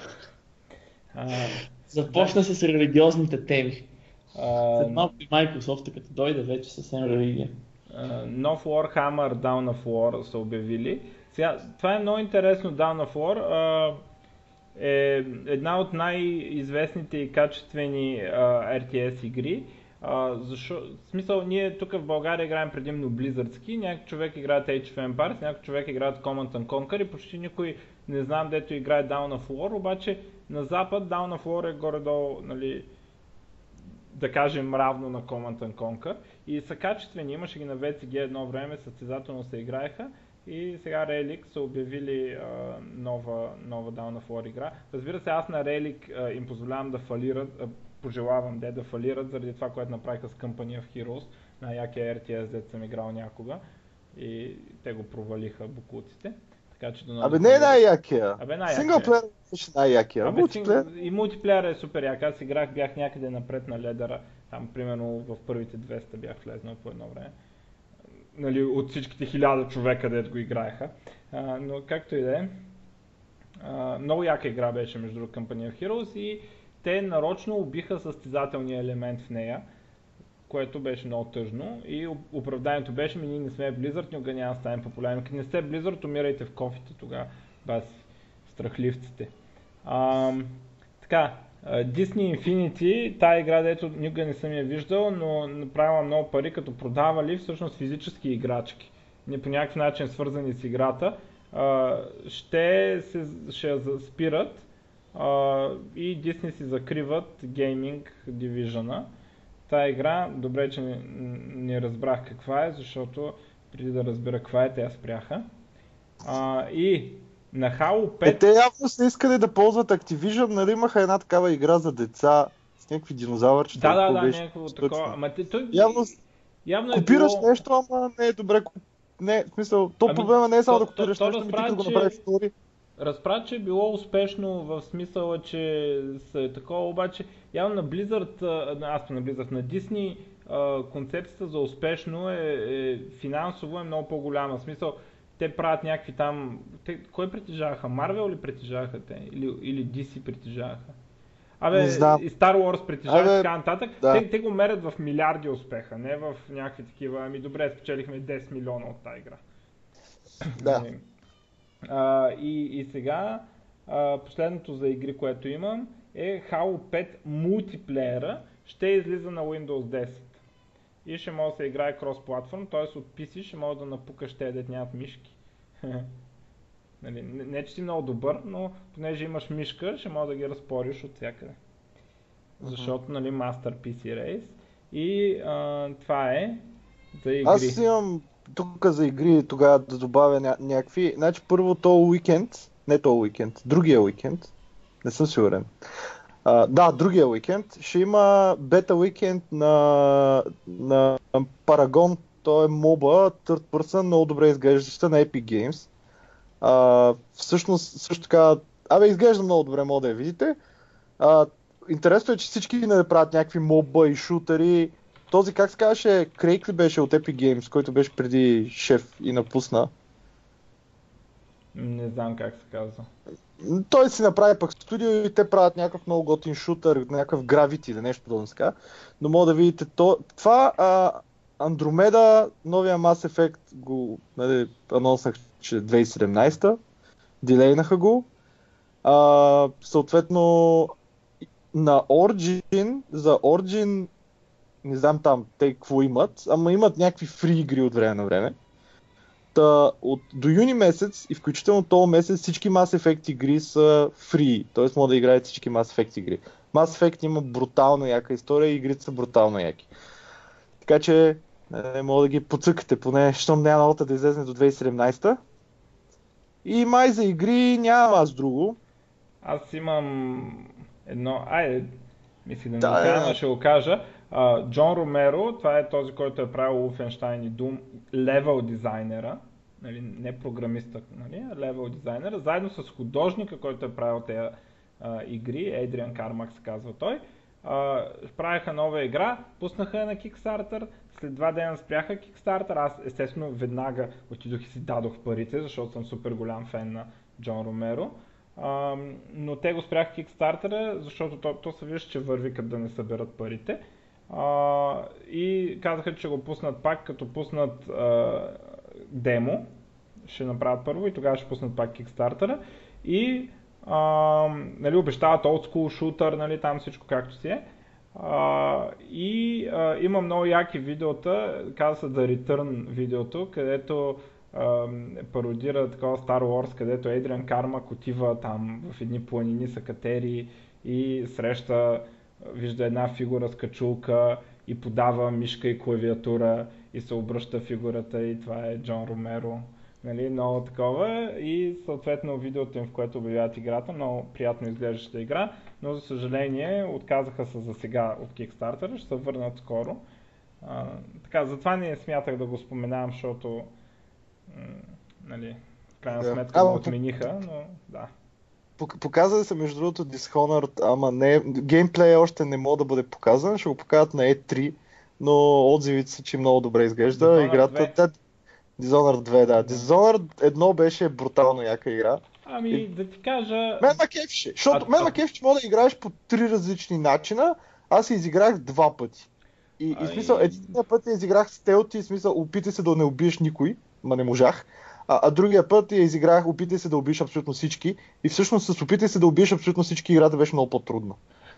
Започна се с религиозните теми. След малко и Microsoft, като дойде вече съвсем религия. Нов Warhammer Dawn of War са обявили. Сега, това е много интересно Dawn of War. е една от най-известните и качествени RTS игри. В смисъл, ние тук в България играем предимно Blizzardски, някой човек играят Age of Empires, някой човек играят Command and Conquer и почти никой не знам дето играе Dawn of War, обаче на запад Dawn of War е горе-долу, нали, да кажем равно на Command and Conquer и са качествени, имаше ги на VCG едно време, състезателно се играеха и сега Relic са обявили нова Dawn of War игра. Разбира се, аз на Relic им позволявам да фалират, пожелавам да фалират заради това, което направиха с Company of Heroes, най-якия RTS, дето съм играл някога и те го провалиха бокуците. Така че Абе не е най-якия. Синглплеер беше най-якия. И мултиплеер е супер як. Аз играх, бях някъде напред на ледера, там примерно в първите 200 бях влезнал по едно време. Нали, от всичките 1000 човека, дето го играеха. Но както и да е, много яка игра беше между Company of Heroes и те нарочно убиха състезателния елемент в нея, което беше много тъжно и оправданието беше, ние не сме Blizzard, никога няма да станем популярни. Като не сте Blizzard, умирайте в кофите тогава, баси, страхливците. Така, Disney Infinity, тая игра, дето никога не съм я виждал, но направила много пари, като продавали всъщност физически играчки. Не по някакъв начин свързани с играта, ще я спират и Disney си закриват гейминг дивижъна. Тая игра, добре, че не разбрах каква е, защото преди да разбера каква е, те я спряха. И на Halo 5... те явно са искали да ползват Activision, нали имаха една такава игра за деца с някакви динозавърчета. Да, някакво такова. Ама той явно копираш нещо, ама не е добре. Не, в смисъл, проблема не е само да копираш нещо, ти да го направиш втори. Разправя, че е било успешно в смисъла, че са такова, обаче явно на Blizzard, на Disney, концепцията за успешно финансово е много по-голяма. В смисъл, те правят някакви там... Кой притежаваха? Marvel ли притежаваха те? Или DC притежаваха? И Star Wars притежаваха и така нататък. Да. Те го мерят в милиарди успеха, не в някакви такива... Добре, спечелихме 10 милиона от тази игра. Да. И сега последното за игри, което имам е Halo 5 мултиплеера, ще излиза на Windows 10 и ще може да се играе крос-платформ, т.е. от PC ще може да напукаш те, дет нямат мишки. Нали, не че си много добър, но понеже имаш мишка, ще може да ги разпориш от всякъде. Защото, нали, Master PC Race и това е за игри. Аз имам тук за игри тогава да добавя някакви. Значи първо другия уикенд, не съм сигурен. Другия уикенд ще има бета уикенд на Paragon, той е моба, third person, много добре изглеждаща на Epic Games. Всъщност също така, изглежда много добре, мога да я видите. Интересно е, че всички не правят някакви моба и шутери. Този, как се казваше, Крейг ли беше от Epic Games, който беше преди шеф и напусна? Не знам как се казва. Той си направи пък студио и те правят някакъв много готин шутър, някакъв Gravity или нещо подобно така. Но мога да видите това. Andromeda, новия Mass Effect го анонснах, че 2017, дилейнаха го. Съответно на Origin, за Origin не знам там те какво имат, ама имат някакви фри игри от време на време. До юни месец и включително този месец всички Mass Effect игри са фри, т.е. може да играете всички Mass Effect игри. Mass Effect има брутално яка история и игрите са брутално яки. Така че мога да ги поцъкате, поне щом няма новата да излезе до 2017. И май за игри нямам аз друго. Аз имам едно... мислих да не го кажа, но ще го кажа. Джон Ромеро, това е този, който е правил Wolfenstein и Doom, левел дизайнера, нали, не програмиста, нали, левел дизайнера, заедно с художника, който е правил тези игри, Adrian Carmack се казва той, правиха нова игра, пуснаха я на Kickstarter, след 2 дена спряха Kickstarter, аз естествено веднага отидох и си дадох парите, защото съм супер голям фен на Джон Ромеро. Но те го спряха Kickstarter, защото то се вижда, че върви като да не съберат парите. И казаха, че го пуснат пак, като пуснат демо, ще направят първо и тогава ще пуснат пак Kickstarter. И Нали, обещават old school shooter, нали, там всичко както си е. Има много яки видеота, казва се The Return видеото, където пародира такова Star Wars, където Адриан Кармак отива там в едни планини са катери и среща, вижда една фигура с качулка и подава мишка и клавиатура и се обръща фигурата и това е Джон Ромеро. Нали, много такова и съответно видеото им, в което обявяват играта, много приятно изглеждаща игра, но за съжаление отказаха се за сега от Kickstarter, ще се върнат скоро. Така, затова не смятах да го споменавам, защото нали, в крайна сметка го отмениха, но да. Показали се между другото Dishonored, ама не, геймплей още не мога да бъде показан, ще го покажат на E3, но отзивите са, че много добре изглежда. Dishonored играта... 2. Dishonored 2, да. Dishonored 1 беше брутално яка игра. Ами да ти кажа... Мен ма кефше, защото мен ма кефше, че мога да играеш по 3 различни начина, аз се изиграх 2 пъти. И смисъл, единия път я изиграх стелти, смисъл, опитай се да не убиеш никой, ма не можах. А другия път я изиграх, опитай се да убиеш абсолютно всички. И всъщност с опитай се да убиеш абсолютно всички, играта беше много по-трудно.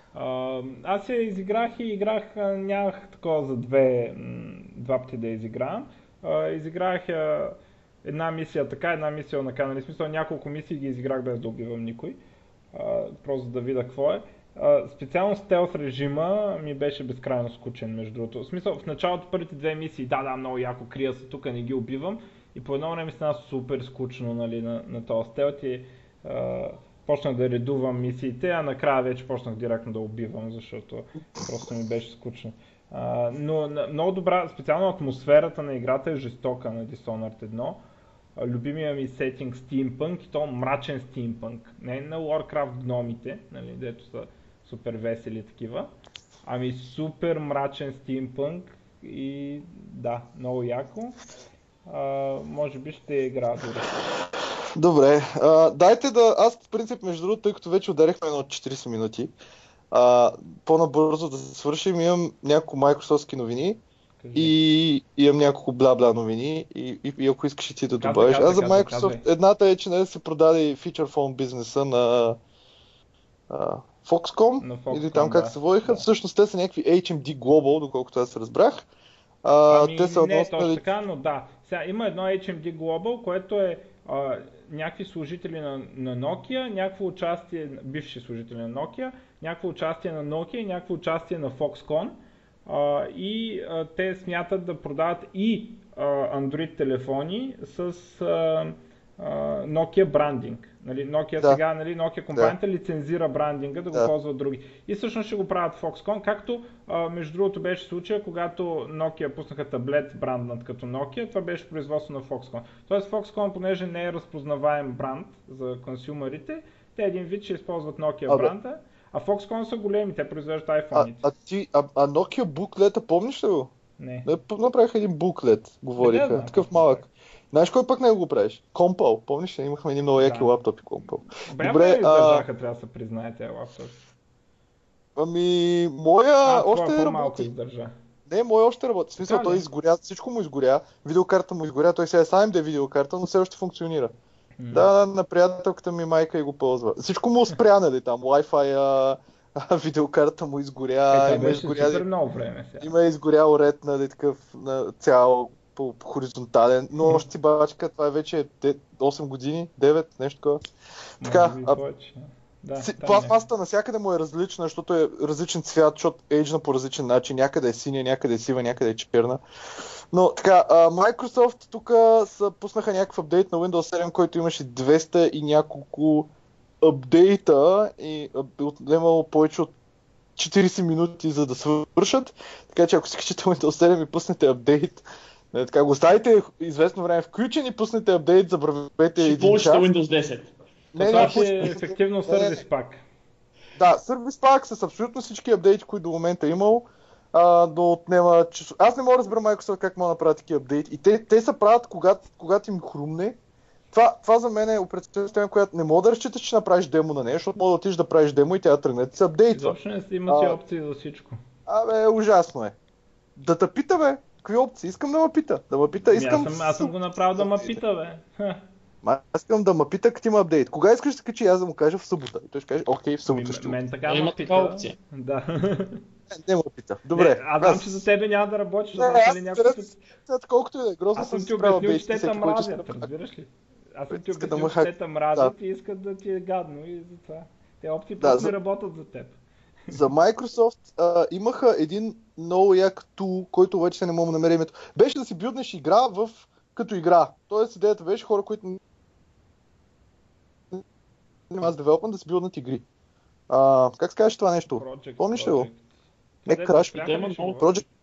Аз я изиграх и играх, нямах такова за два пъти да изигравам. Изиграх една мисия така, една мисия онака, нали, смисъл няколко мисии ги изиграх без да убивам никой, просто да видя какво е. Специално стелс режима ми беше безкрайно скучен, между другото. В смисъл, в началото първите 2 мисии, да, много яко, крия се тук, не ги убивам и по едно време стана супер скучно, нали, на този стелт и почнах да редувам мисиите, а накрая вече почнах директно да убивам, защото просто ми беше скучно. Но много добра, специално атмосферата на играта е жестока на Dishonored 1. Любимия ми сетинг Steampunk и то мрачен Steampunk. Не на Warcraft гномите, нали, дето са супер весели такива, ами супер мрачен Steampunk и да, много яко. Може би ще игра дори. Добре, дайте да, аз в принцип между другото, тъй като вече ударихме едно 40 минути, по-набързо да свършим, имам няколко Microsoft-ски новини и имам няколко бла-бла новини и ако искаш и ти да добавиш. Аз за Microsoft, едната е, че не се продаде Feature Phone бизнеса на Foxconn, или там как се водиха. Да. Всъщност те са някакви HMD Global, доколкото аз се разбрах. Те са не точно така, но да. Сега има едно HMD Global, което е някакви служители на Nokia, някакво участие, бивши служители на Nokia, някакво участие на Nokia и някакво участие на Foxconn. Те смятат да продават и Android телефони с Nokia брандинг. Нали, Nokia сега, нали, Nokia компанията лицензира брандинга да го ползват други. И всъщност ще го правят Foxconn, както между другото беше случая, когато Nokia пуснаха таблет бранднат като Nokia, това беше производство на Foxconn. Тоест Foxconn, понеже не е разпознаваем бранд за консюмерите, те един вид ще използват Nokia бранда, а Foxconn са големи, те произвеждат iPhone-ите. А Nokia буклета, помниш ли го? Не. Направиха един буклет, говориха, такъв малък. Знаеш кой пък не го правиш? Compal, помниш ли? Имахме едни много яки лаптопи Compal. Добре, издържаха, трябва да се признае тези лаптопи. Ами, моя още работи. Издържа. Не, моя още работи. В смисъл, той изгоря, всичко му изгоря, видеокарта му изгоря, той сега е сам да е видеокарта, но все още функционира. Да, на приятелката ми майка и го ползва. Всичко му спря, нали там, Wi-Fi, видеокарта му изгоря, има изгорял ред, нали, такъв на цял по хоризонтален, но още си бачка, това е вече 8 години, 9, нещо такова. Така, пластмасата навсякъде му е различна, защото е различен цвят, защото е ейджна по различен начин, някъде е синя, някъде е сива, някъде е черна. Но така, Microsoft тук пуснаха някакъв апдейт на Windows 7, който имаше 200 и няколко апдейта и отнемало повече от 40 минути за да свършат, така че ако си качите Windows 7 и пуснете апдейт, така го оставите известно време включен и пуснете апдейт, забравете един час. Ще получите Windows 10. Това ще е ефективно сервис пак. Да, сервис пак с абсолютно всички апдейти, които до момента е имал, но отнема часове. Аз не мога да разбера Microsoft как мога да направят такива апдейти. И те се правят, когато им хрумне. Това за мен е операционна система, която не мога да разчиташ, че направиш демо на нея, защото мога да отидеш да правиш демо и тя да тръгне да се апдейтва. Изобщо не има си опции за всичко. Ужасно е. Да те пита, бе. Какви опции? Искам да ме пита. Искам... Аз съм го направил да ме пита, бе. Аз искам да ме пита, като има апдейт. Кога искаш да качи, аз да му кажа в събота. И той ще каже, окей, в събота ще го. Мен така Има ме такава пита. опция. Да. Не му пита. Не, Добре. аз знам, че за тебе няма да работиш, Не, защото аз аз нали някой път... колкото и да е грозно, Аз съм съм си ти правил обяснил, че апдейти те те всеки, който ще мразят, направи. разбираш ли? Аз съм Който ти иска да обяснил, ме че те те мразят Да. и искат да ти е гадно и затова. Те опции Да, просто не работят за теб. За Microsoft имаха един много як тул, който вече се не мога да намеря името. Беше да си билднеш игра като игра. Тоест идеята беше хора, които не занимават с девелопмент, да си билднат игри. Как се казваш това нещо? Project, Помниш ли го? Това Не дето Crash, спряха има ли ще много говориш? Project.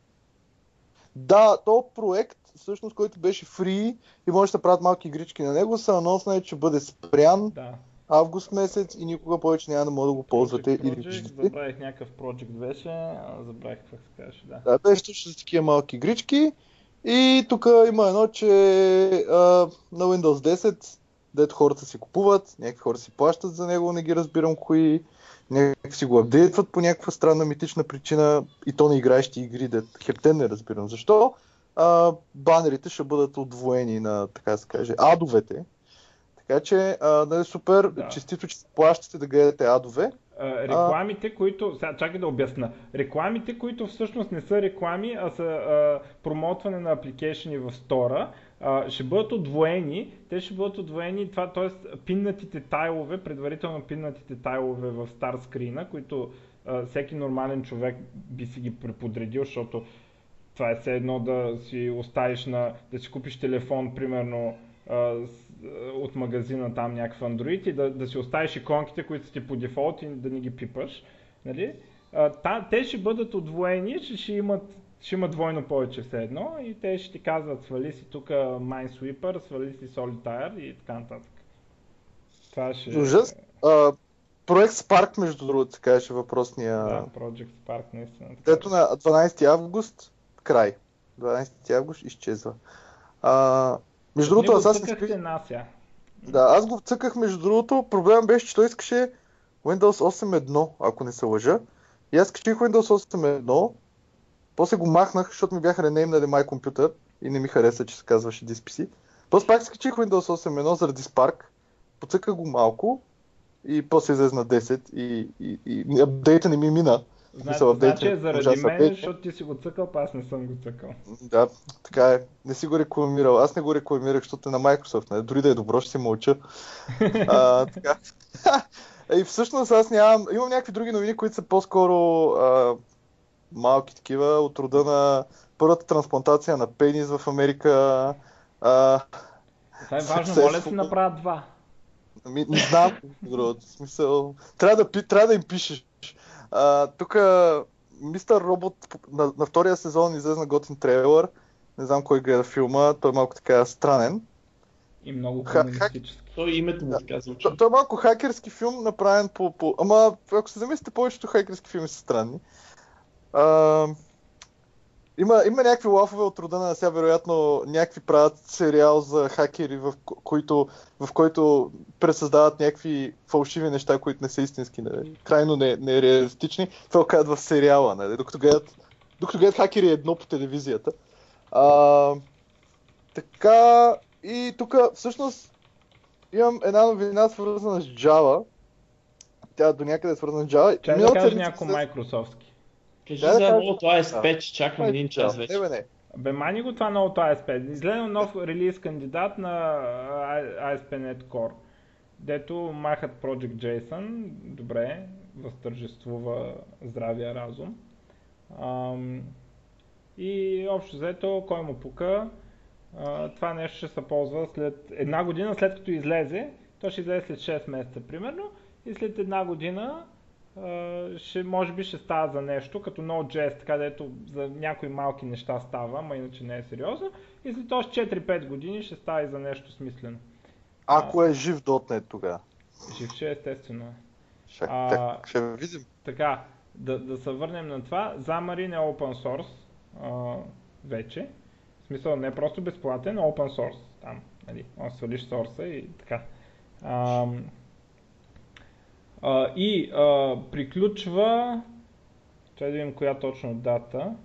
Да, то проект, всъщност, който беше free и може да правят малки игрички на него, са анонснали, че бъде спрян Да. август месец и никога повече няма да може да го ползвате или Project, виждате. забравих някакъв Project беше, забравих какво се казваше, да. Да, беше точно за такива малки игрички. И тук има едно, че на Windows 10, дето хората си купуват, някакви хора си плащат за него, не ги разбирам кои, някакви си го апдейтват по някаква странна митична причина и то на играещи игри, дето хептен не разбирам защо. Банерите ще бъдат удвоени на, така да се каже, адовете. Така че, нали, супер, Да. честито, че плащате да гледате адове. Рекламите, които... Сега чакай да обясна. Рекламите, които всъщност не са реклами, а са промотване на апликейшени в стора, ще бъдат удвоени. Те ще бъдат удвоени, това, т.е. пиннатите тайлове, предварително пиннатите тайлове в старскрина, които всеки нормален човек би си ги преподредил, защото това е все едно да си оставиш да си купиш телефон, примерно от магазина там някакъв Android и да си оставиш иконките, които са ти по дефолт и да не ги пипаш. Нали? Те ще бъдат удвоени, ще има двойно повече все едно и те ще ти казват свали си тук Minesweeper, свали си Solitaire и така нататък. Това ще... Ужас. Проект Spark, между другото, се казваше въпросния. Да, Project Spark, наистина. Ето на 12 август, край. 12 август изчезва. Между другото, Assassin's Creed... Да, аз го цъках, между другото. Проблемът беше, че той искаше Windows 8.1, ако не се лъжа. И аз качих Windows 8.1, после го махнах, защото ми бяха ренеймнали My Computer и не ми хареса, че се казваше DiskPC. После пак скачих Windows 8.1 заради Spark, поцъках го малко и после излезе на 10 и апдейта не ми мина. Значи е заради мен, защото ти си го цъкал, па аз не съм го цъкал. Да, така е. Не си го рекламирал. Аз не го рекламирах, защото е на Microsoft. Не? Дори да е добро, ще си мълча. Така. И всъщност аз имам някакви други новини, които са по-скоро малки такива, от рода на първата трансплантация на пенис в Америка. Това е важно, моля си направят два. Не знам, другото смисъл. Трябва да им пишеш. Тук Мистер Робот на втория сезон излезна готин трейлър. Не знам кой гледа филма, той е малко така странен. И много комунистически. Той името му казвам. Той е малко хакерски филм, направен по... Ама, ако се замислите, повечето хакерски филми са странни. Има някакви лафове от рода на сега, вероятно, някакви правят сериал за хакери, в който пресъздават някакви фалшиви неща, които не са истински, нали? Крайно нереалистични. Това го казват в сериала, нали? Докато гледат хакери едно по телевизията. Така, и тук всъщност имам една новина свързана с Java. Тя до някъде е свързана с Java. Чай да кажеш някакво майкрософтски. Кажи за новото ASP, че чакам един час вече. Не. Бе, мани го това новото ASP. Изгледам нов релиз кандидат на ASP.NET Core, дето махат Project JSON, добре, възтържествува здравия разум. И общо взето, кой му пука, това нещо ще се ползва след една година, след като излезе, то ще излезе след 6 месеца примерно, и след една година може би ще става за нещо, като Node.js, така дето за някои малки неща става, ама иначе не е сериозно, и след още 4-5 години ще става и за нещо смислено. Ако е жив .NET тогава. Жив ще естествено. Ще видим. Така, да се върнем на това. Xamarin е open source вече. В смисъл не е просто безплатен, а open source. Там, нали, свалиш сорса и така. Приключва, трябва да видим коя точно дата.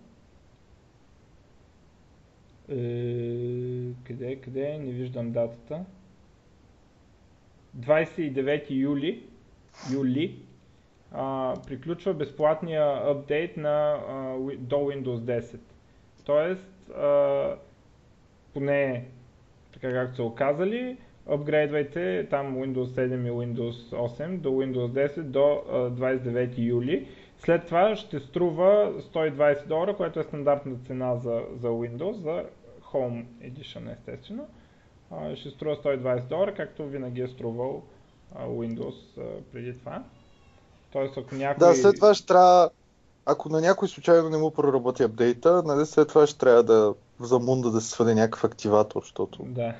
Къде? Не виждам датата. 29 юли приключва безплатния апдейт до Windows 10. Тоест, поне така както са оказали, апгрейдвайте там Windows 7 и Windows 8 до Windows 10 до 29 юли. След това ще струва $120, което е стандартна цена за Windows, за Home Edition естествено. Ще струва $120, както винаги е струвал Windows преди това. Тоест, ако някой... Да, след това ще трябва, ако на някой случайно не му проработи апдейта, нали, след това ще трябва да за мунда да се свади някакъв активатор, защото... Да.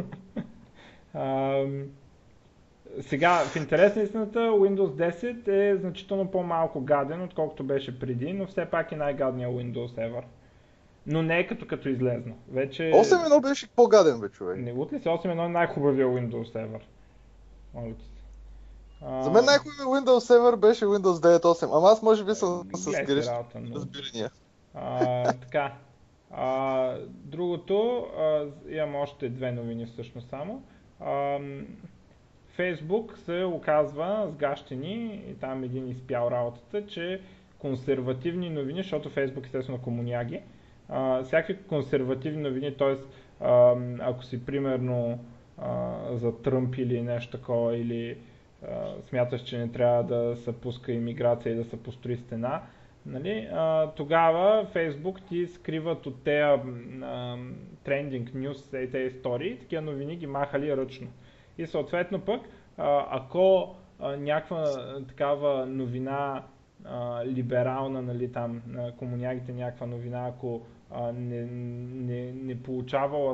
Сега, в интерес на истината, Windows 10 е значително по-малко гаден, отколкото беше преди, но все пак е най-гадният Windows ever. Но не е като излезна. Вече... 8.1 беше по-гаден, бе, човек. Не лут ли се? 8.1 е най-хубавия Windows ever. За мен най-хубавия Windows ever беше Windows 9.8, ама аз може би съм с грешни разбирания. Така. Другото, имам още две новини всъщност само. Facebook се оказва сгащени и там един изпял работата, че консервативни новини, защото Facebook естествено комуняги, всякакви консервативни новини, т.е. ако си примерно за Тръмп или нещо такова, или смяташ, че не трябва да се пуска имиграция и да се построи стена, нали? Тогава Facebook ти скриват от тези трендинг нюс, тези истории, такива новини ги махали ръчно. И съответно пък, ако някаква такава новина либерална, нали, там на комунягите някаква новина, ако не получавала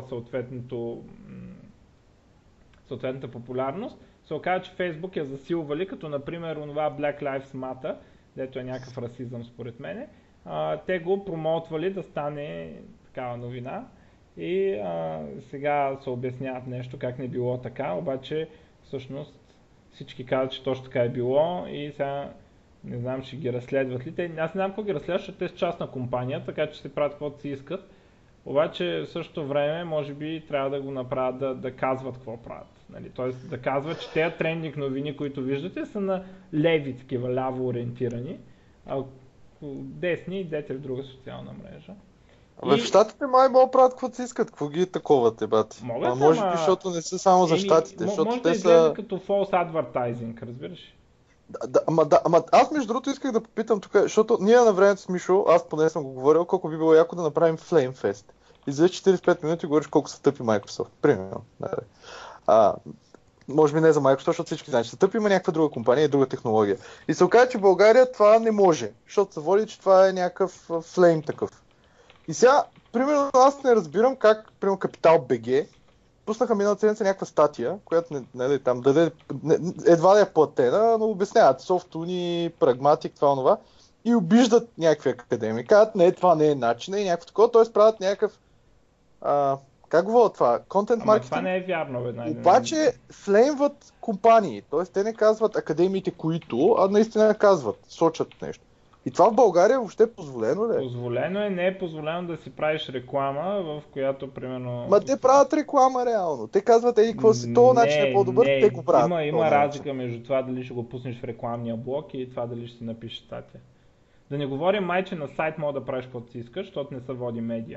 съответната популярност, се оказа, че Facebook я засилвали, като например онова Black Lives Matter, дето е някакъв расизъм според мене, те го промотвали да стане такава новина и сега се обясняват нещо, как не било така, обаче всъщност всички казват, че точно така е било и сега не знам, ще ги разследват ли. Аз не знам какво ги разследват, защото те са частна компания, така че се правят каквото си искат. Обаче в същото време може би трябва да го направят да казват какво правят. Нали? Тоест да казват, че тези трендинг новини, които виждате, са на леви, такива ляво ориентирани, а десни идете в друга социална мрежа. В щатите май могат да правят каквото си искат, какво ги таковате, бати. Могат, може би, защото не са само за щатите, защото може те да са... изглежда като false advertising, разбираш? Ама аз между другото исках да попитам тук, защото ние на времето с Мишо, аз поне съм го говорил, колко би било яко да направим Flame Fest. И за 45 минути говориш колко са тъпи Microsoft, примерно. Може би не за Microsoft, защото всички знаят, че са тъпи, има някаква друга компания и друга технология. И се оказа, че в България това не може, защото се води, че това е някакъв Flame такъв. И сега, примерно, аз не разбирам как, примерно, Капитал БГ пуснаха миналата седмица някаква статия, която там едва да е платена, но обясняват софтуни, прагматик, това, и обиждат някакви академии. Казват, не, това не е начинът и някакво такова, т.е. правят някакъв... как говоря това? Контент маркетинг. Това не е вярно, бе. Обаче флеймват компании, т.е. те не казват академиите които, а наистина казват, сочат нещо. И това в България въобще позволено ли е? Позволено е, не е позволено да си правиш реклама, в която примерно... Ма те правят реклама реално. Те казват, какво си, този начин е по-добър, те го правят. Има разлика между това дали ще го пуснеш в рекламния блок и това дали ще си напишеш статия. Да не говорим май, че на сайт мога да правиш каквото си искаш, защото не се води медиа.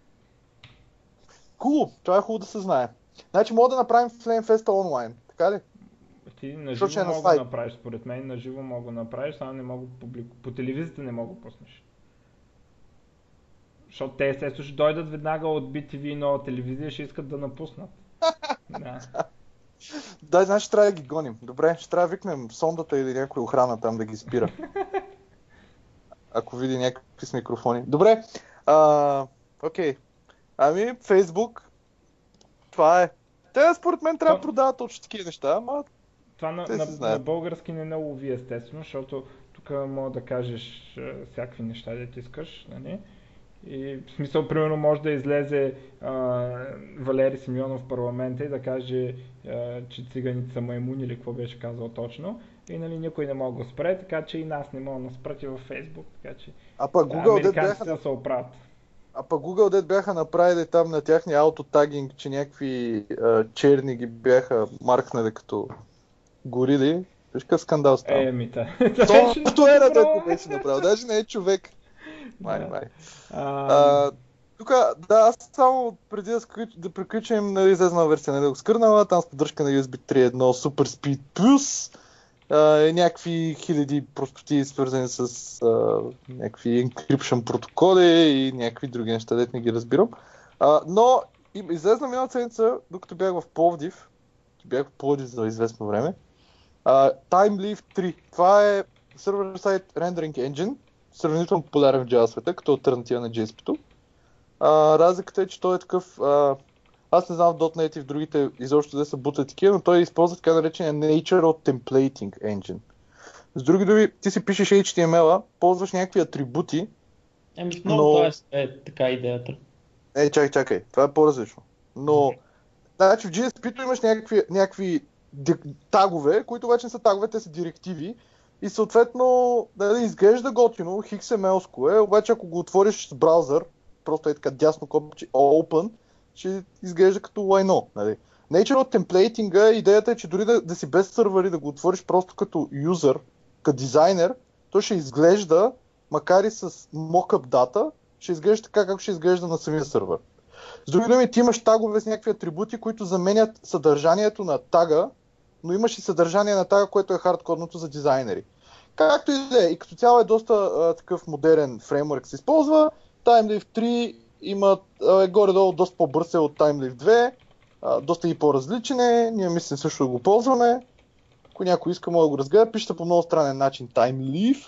Това е хубаво да се знае. Значи мога да направим Flame Fest онлайн, така ли? Ти на живо мога да направиш, според мен, на живо мога да направиш, само не мога по телевизията не мога да пуснеш. Защото те естествено ще дойдат веднага от BTV и нова телевизия и ще искат да напуснат. Да, значи трябва да ги гоним. Добре, ще трябва да викнем сондата или някой охрана там да ги спира. Ако види някакви с микрофони. Добре, окей. Ами, Facebook, това е. Те според мен трябва да продават точно такива неща, ама това на български не налови естествено, защото тук мога да кажеш всякакви неща, да ти искаш, нали? И в смисъл, примерно, може да излезе Валери Симеонов в парламента и да каже, че циганите са маймуни или какво беше казал точно. И нали никой не мога да го спре, така че и нас не мога да спрати във Фейсбук, така че Google американците да се оправят. А пък Google дет бяха направили там на тяхния аутотагинг, че някакви черни ги бяха маркнали като горили. Виж какъв скандал става. Софтуера дет го беше направил, даже не е човек. Май. Тук, да, аз само преди да приключим на излезнала версия на Linux kernel, там с поддръжка на USB 3.1 Super Speed Plus, някакви хиляди простоти свързани с някакви encryption протоколи и някакви други неща, дет не ги разбирам. Но излезна миналата седмица, докато бях в Пловдив, за известно време, TimeLeaf 3. Това е server-side rendering engine, сравнително популярен в Java света, като алтернатива на JSP-то. Разликата е, че той е такъв... аз не знам в .NET и в другите изобщо да са бутат такива, но той използва така наречения Natural Templating Engine. С други думи, ти си пишеш HTML-а, ползваш някакви атрибути, това е така идеята. Чакай, това е по-различно. Но, значи в GSP-то имаш някакви тагове, които вече не са тагове, те са директиви. И съответно, изглежда готино, XML-ско е, обаче ако го отвориш с браузър, просто е така дясно копче Open, ще изглежда като лайно. Нали? Natural Templating, идеята е, че дори да си без сървъри, да го отвориш просто като юзър, като дизайнер, то ще изглежда, макар и с mock-up дата, ще изглежда така, както ще изглежда на самия сървър. С други думи, ти имаш тагове с някакви атрибути, които заменят съдържанието на тага, но имаш и съдържание на тага, което е хардкодното за дизайнери. Както и да е, и като цяло е доста такъв модерен фреймворк се използва. TimeLeaf 3 е горе-долу доста по-бърз от TimeLeaf 2, доста и по-различен е, ние мислим също да го ползваме. Ако някой иска, може да го разгледа, пишете по много странен начин TimeLeaf.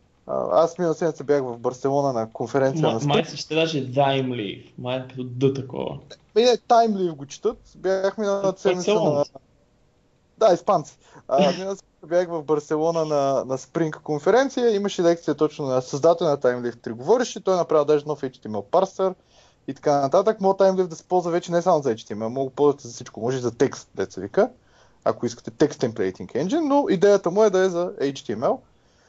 Аз миналата седмица бях в Барселона на конференция на Spring. Май се ще даже TimeLeaf, май като Д такова. TimeLeaf го четат, бях миналата седмица на... Да, испанци. Миналата бях в Барселона на Spring конференция, имаше лекция точно на създател на TimeLeaf 3 говореше, той направил даже нов HTML парсер и така нататък. Може TimeLeaf да се ползва вече не само за HTML, мога да ползвате за всичко, може и за текст, деца вика, ако искате Text Templating Engine, но идеята му е да е за HTML.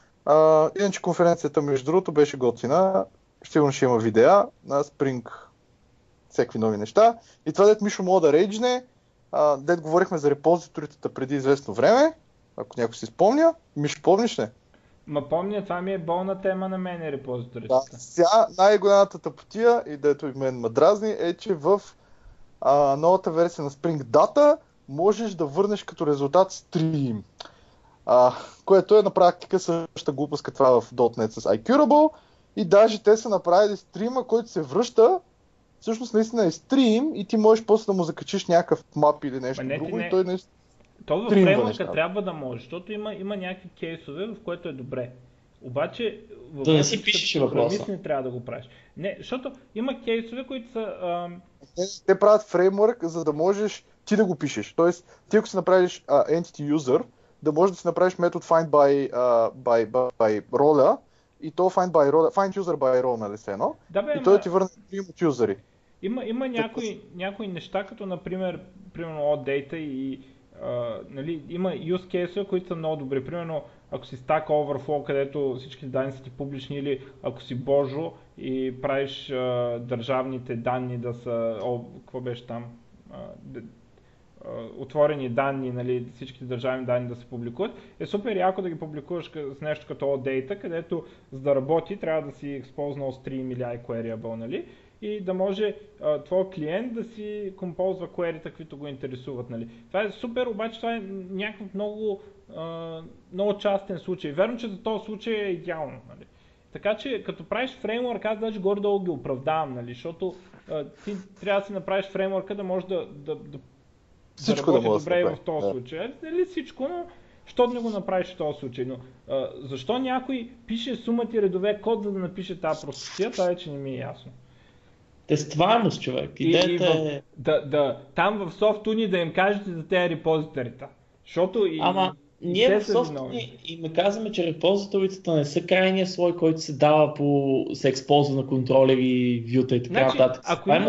Иначе конференцията, между другото, беше готина, сигурно ще има видеа на Spring, всякакви нови неща. И това дет Мишо мога да рейджне, дет говорихме за репозиторите преди известно време, ако някой си спомня. Мишо, помниш ли? Помня, това ми е болна тема на мен, репозиторите. Да, сега най-голямата тъпотия, и дето и мен ме дразни, е, че в новата версия на Spring Data можеш да върнеш като резултат стрим. Което е на практика същата глупост като това в .NET с iCurable. И даже те са направили стрима, който се връща, всъщност наистина е стрим и ти можеш после да му закачиш някакъв мап или нещо друго и той наистина... То в фреймворка трябва да може, защото има някакви кейсове, в което е добре. Обаче да не си пишеш въпроса. Не трябва да го правиш. Не, защото има кейсове, които са... Те правят фреймворк, за да можеш ти да го пишеш. Тоест, ти ако си направиш entity user, да можеш да си направиш метод find by роля и то find user by role, нали се едно? И той ти върне стрим от юзери. Има някои неща, като например OData и нали, има use case, които са много добри. Примерно, ако си Stack Overflow, където всички данни са ти публични, или ако си Божо и правиш държавните данни да са... какво беше там? Отворени данни, нали, всички държавни данни да се публикуват, е супер яко да ги публикуваш с нещо като OData, където за да работи трябва да си използвал Stream или iQueryable, нали, и да може твой клиент да си композва query-та, които го интересуват. Нали. Това е супер, обаче това е някакъв много частен случай. Верно, че за този случай е идеално. Нали. Така че като правиш фреймворк, аз даже горе-долу ги оправдавам, нали, защото ти трябва да си направиш фреймворка да може да всичко работи да може добре и в този случай. Дали всичко, но що да не го направиш в този случай. Но защо някой пише сума ти редове код, за да напише тази простотия, това вече не ми е ясно. Тестваемост, човек. Идеята е... Там в SoftUni да им кажете за тези репозиторите. Защото и... Ние в SoftUni им казваме, че репозиторите не са крайния слой, който се дава се използва на контролери, вюта и така нататък.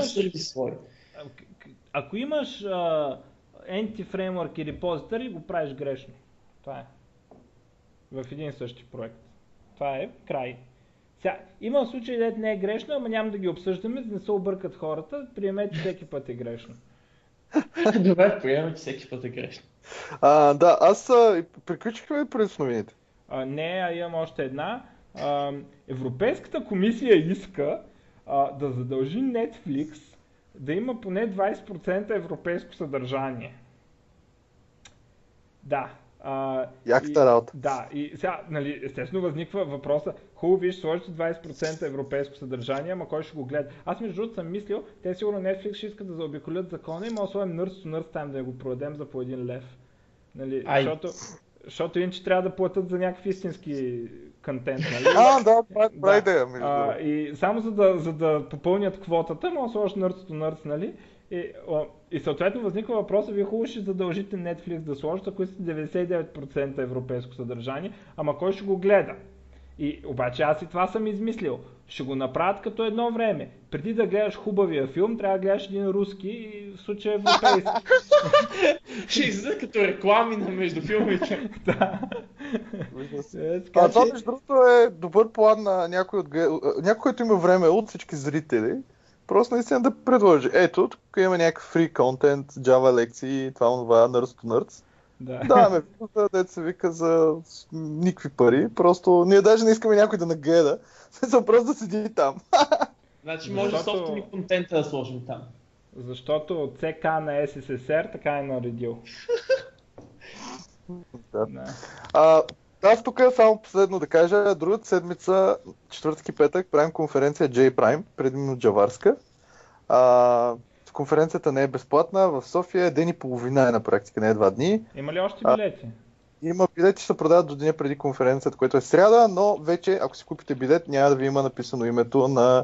Ако имаш Entity Framework и репозитори, го правиш грешно. Това е. В един същи проект. Това е край. Сега, има случаи, дето не е грешно, ама няма да ги обсъждаме, за да не се объркат хората. Приемете, че всеки път е грешно. Добре, приемаме, че всеки път е грешно. Да, приключихме през новините. Не, имам още една. Европейската комисия иска да задължи Netflix да има поне 20% европейско съдържание. Да. Яката работа. Да, и сега, нали, естествено възниква въпроса, хубаво виж, сложите 20% европейско съдържание, ама кой ще го гледа? Аз между другото съм мислил, те сигурно Netflix ще искат да заобиколят закона и може да сложим Nurse to Nurse там да го продадем за по 1 лев. Нали, защото иначе трябва да платят за някакъв истински контент, нали? Да, това е идея, между другото. И само за да попълнят квотата, може да сложиш Nurse to Nurse, нали? И съответно възниква въпроса, вие хубаво ще задължите Netflix да сложат, ако искате 99% европейско съдържание, ама кой ще го гледа? И обаче аз и това съм измислил. Ще го направят като едно време. Преди да гледаш хубавия филм, трябва да гледаш един руски и в случая европейски. Ще излиза като реклами между филмите. Да. Това между другото е добър план на някой, който има време от всички зрители. Просто наистина да предложи. Ето, тук има някакъв фри контент, Java лекции, това, Nurse to Nurse. Да, дето се вика за никакви пари. Просто ние даже не искаме някой да нагледа. Просто да седи там. Значи може собствени контента да сложим там. Защото от ЦК на СССР така е наредил. Аз тук само последно да кажа, другата седмица, четвъртък и петък, правим конференция J-Prime, предимно джаварска. Конференцията не е безплатна, в София ден и половина е на практика, не е 2 дни. Има ли още билети? Има билети, ще се продават до деня преди конференцията, което е сряда, но вече, ако си купите билет, няма да ви има написано името на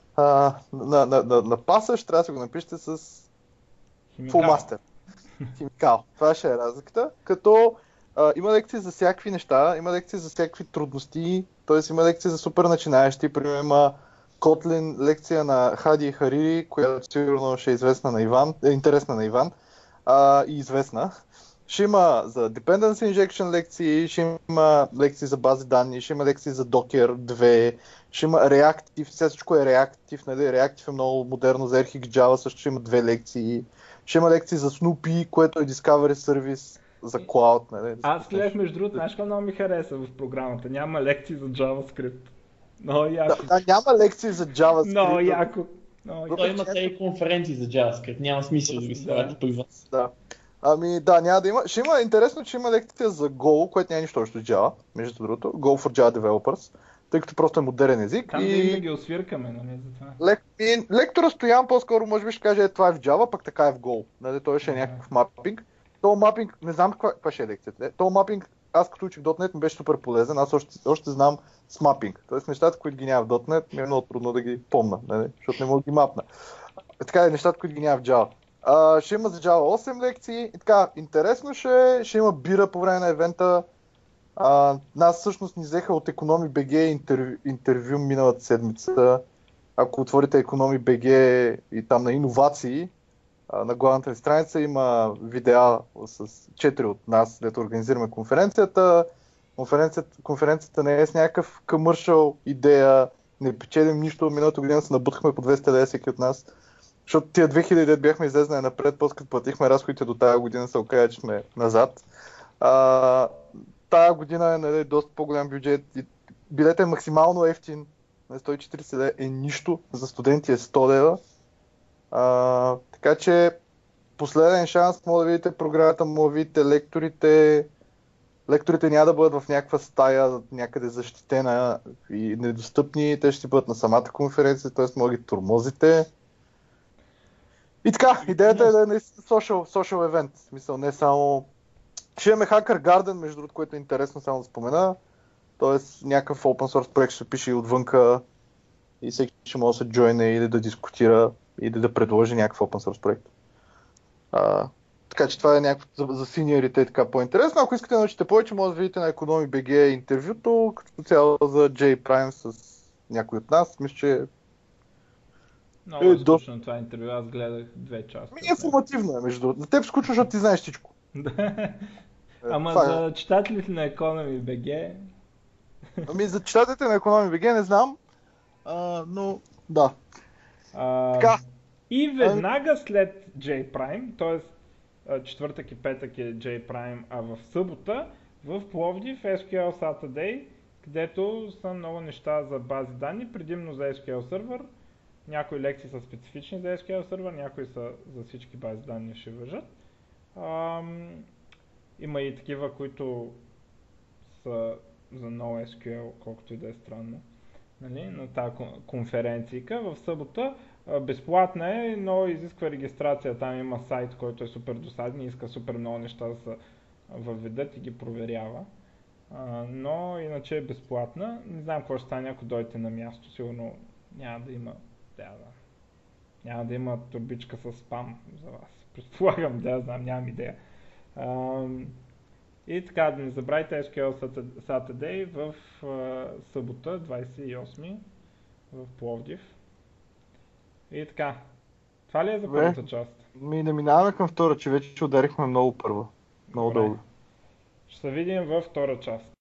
паса, ще трябва да се го напишете с Full Master. Химикал. Това ще е разликата. Като има лекции за всякакви неща, има лекции за всякакви трудности, т.е. има лекции за супер начинаещи, примерно има Kotlin лекция на Хади Харири, която сигурно ще е известна на Иван, интересна на Иван и известна. Ще има за Dependency Injection лекции, ще има лекции за бази данни, ще има лекции за Docker 2, ще има Reactive, всичко е Reactive, нали? Reactive е много модерно, за RxJava също ще има 2 лекции, ще има лекции за Snoopy, което е Discovery Service за Cloud. Нали? Аз гледах между другото, знаеш какво много ми хареса в програмата, няма лекции за JavaScript. Много яко. Да, няма лекции за JavaScript. Много яко. Той има тези конференции за JavaScript, няма смисъл да ги слагате при вас. Да. Няма да има. Ще има интересно, че има лекция за Go, което няма нищо общо с Java, между другото. Go for Java Developers, тъй като просто е модерен език. Там да ги освиркаме, нали, за това. Лектора Стоян по-скоро може би ще каже, това е в Java, пък така е в Go. Нали, той ще е някакъв мапинг. То мапинг, не знам каква ще е лекцията. То мапинг, аз като учих .NET ми беше супер полезен, аз още знам с мапинг. Тоест нещата, които ги няма в .NET, ми е много трудно да ги помна, нали, защото не мога да ги мапна. Така е, нещата, които ги няма в Java. Ще има за Java 8 лекции и така, интересно ще има бира по време на евента. Нас всъщност ни взеха от Economy.bg интервю миналата седмица. Ако отворите Economy.bg и там на иновации, на главната ни страница има видеа с 4 от нас, дето организираме конференцията. Конференцията не е с някакъв commercial идея, не печелим нищо. Миналата година се набутахме по 200 лева всеки от нас. Защото тия 2000 лет бяхме излезнали напред, после като платихме разходите до тази година, се оказа, че сме назад. Тая година е, нали, доста по-голям бюджет и билет е максимално ефтин. 140 лева е нищо, за студенти е 100 лева. Така че последен шанс, може да видите програмата, може да видите лекторите. Лекторите няма да бъдат в някаква стая, някъде защитена и недостъпни. Те ще бъдат на самата конференция, т.е. може да ги тормозите. И така, идеята е да е наистина social event. В смисъл, не само... Ще имаме Hacker Garden, между другото, което е интересно само да спомена. Тоест някакъв open source проект ще пише и отвънка и всеки ще може да се джойне или да дискутира или да предложи някакъв open source проект. Така че това е някакво за синьорите така по-интересно. Ако искате да научите повече, може да видите на Economy.bg интервюто, като цяло за J-Prime с някой от нас. Мисля, че много е скучно това интервю, аз гледах 2 часа. Информативно е, между другото. На теб скучно, защото ти знаеш всичко. Ама за читателите на Economy.bg... За читателите на Economy.bg не знам. Но да. А, Така. И веднага след J-Prime, т.е. четвъртък и петък е J-Prime, а в събота в Пловдив SQL Saturday, където са много неща за бази данни, предимно за SQL Server. Някои лекции са специфични за SQL Server, някои са за всички бази данни ще въжат. Има и такива, които са за NoSQL, колкото и да е странно. Нали, на тази конференцийка. В събота безплатна е, но изисква регистрация. Там има сайт, който е супер досаден и иска супер много неща да се въведат и ги проверява. Но иначе е безплатна. Не знам какво ще стане, ако дойдете на място. Сигурно няма да има няма да има турбичка с спам за вас. Предполагам, да знам, нямам идея. И така, да не забравяйте SQL Saturday в събота, 28 в Пловдив. И така, това ли е за първата част? Да минаваме към втора, че вече ударихме много първо. Много дълго. Ще се видим във втора част.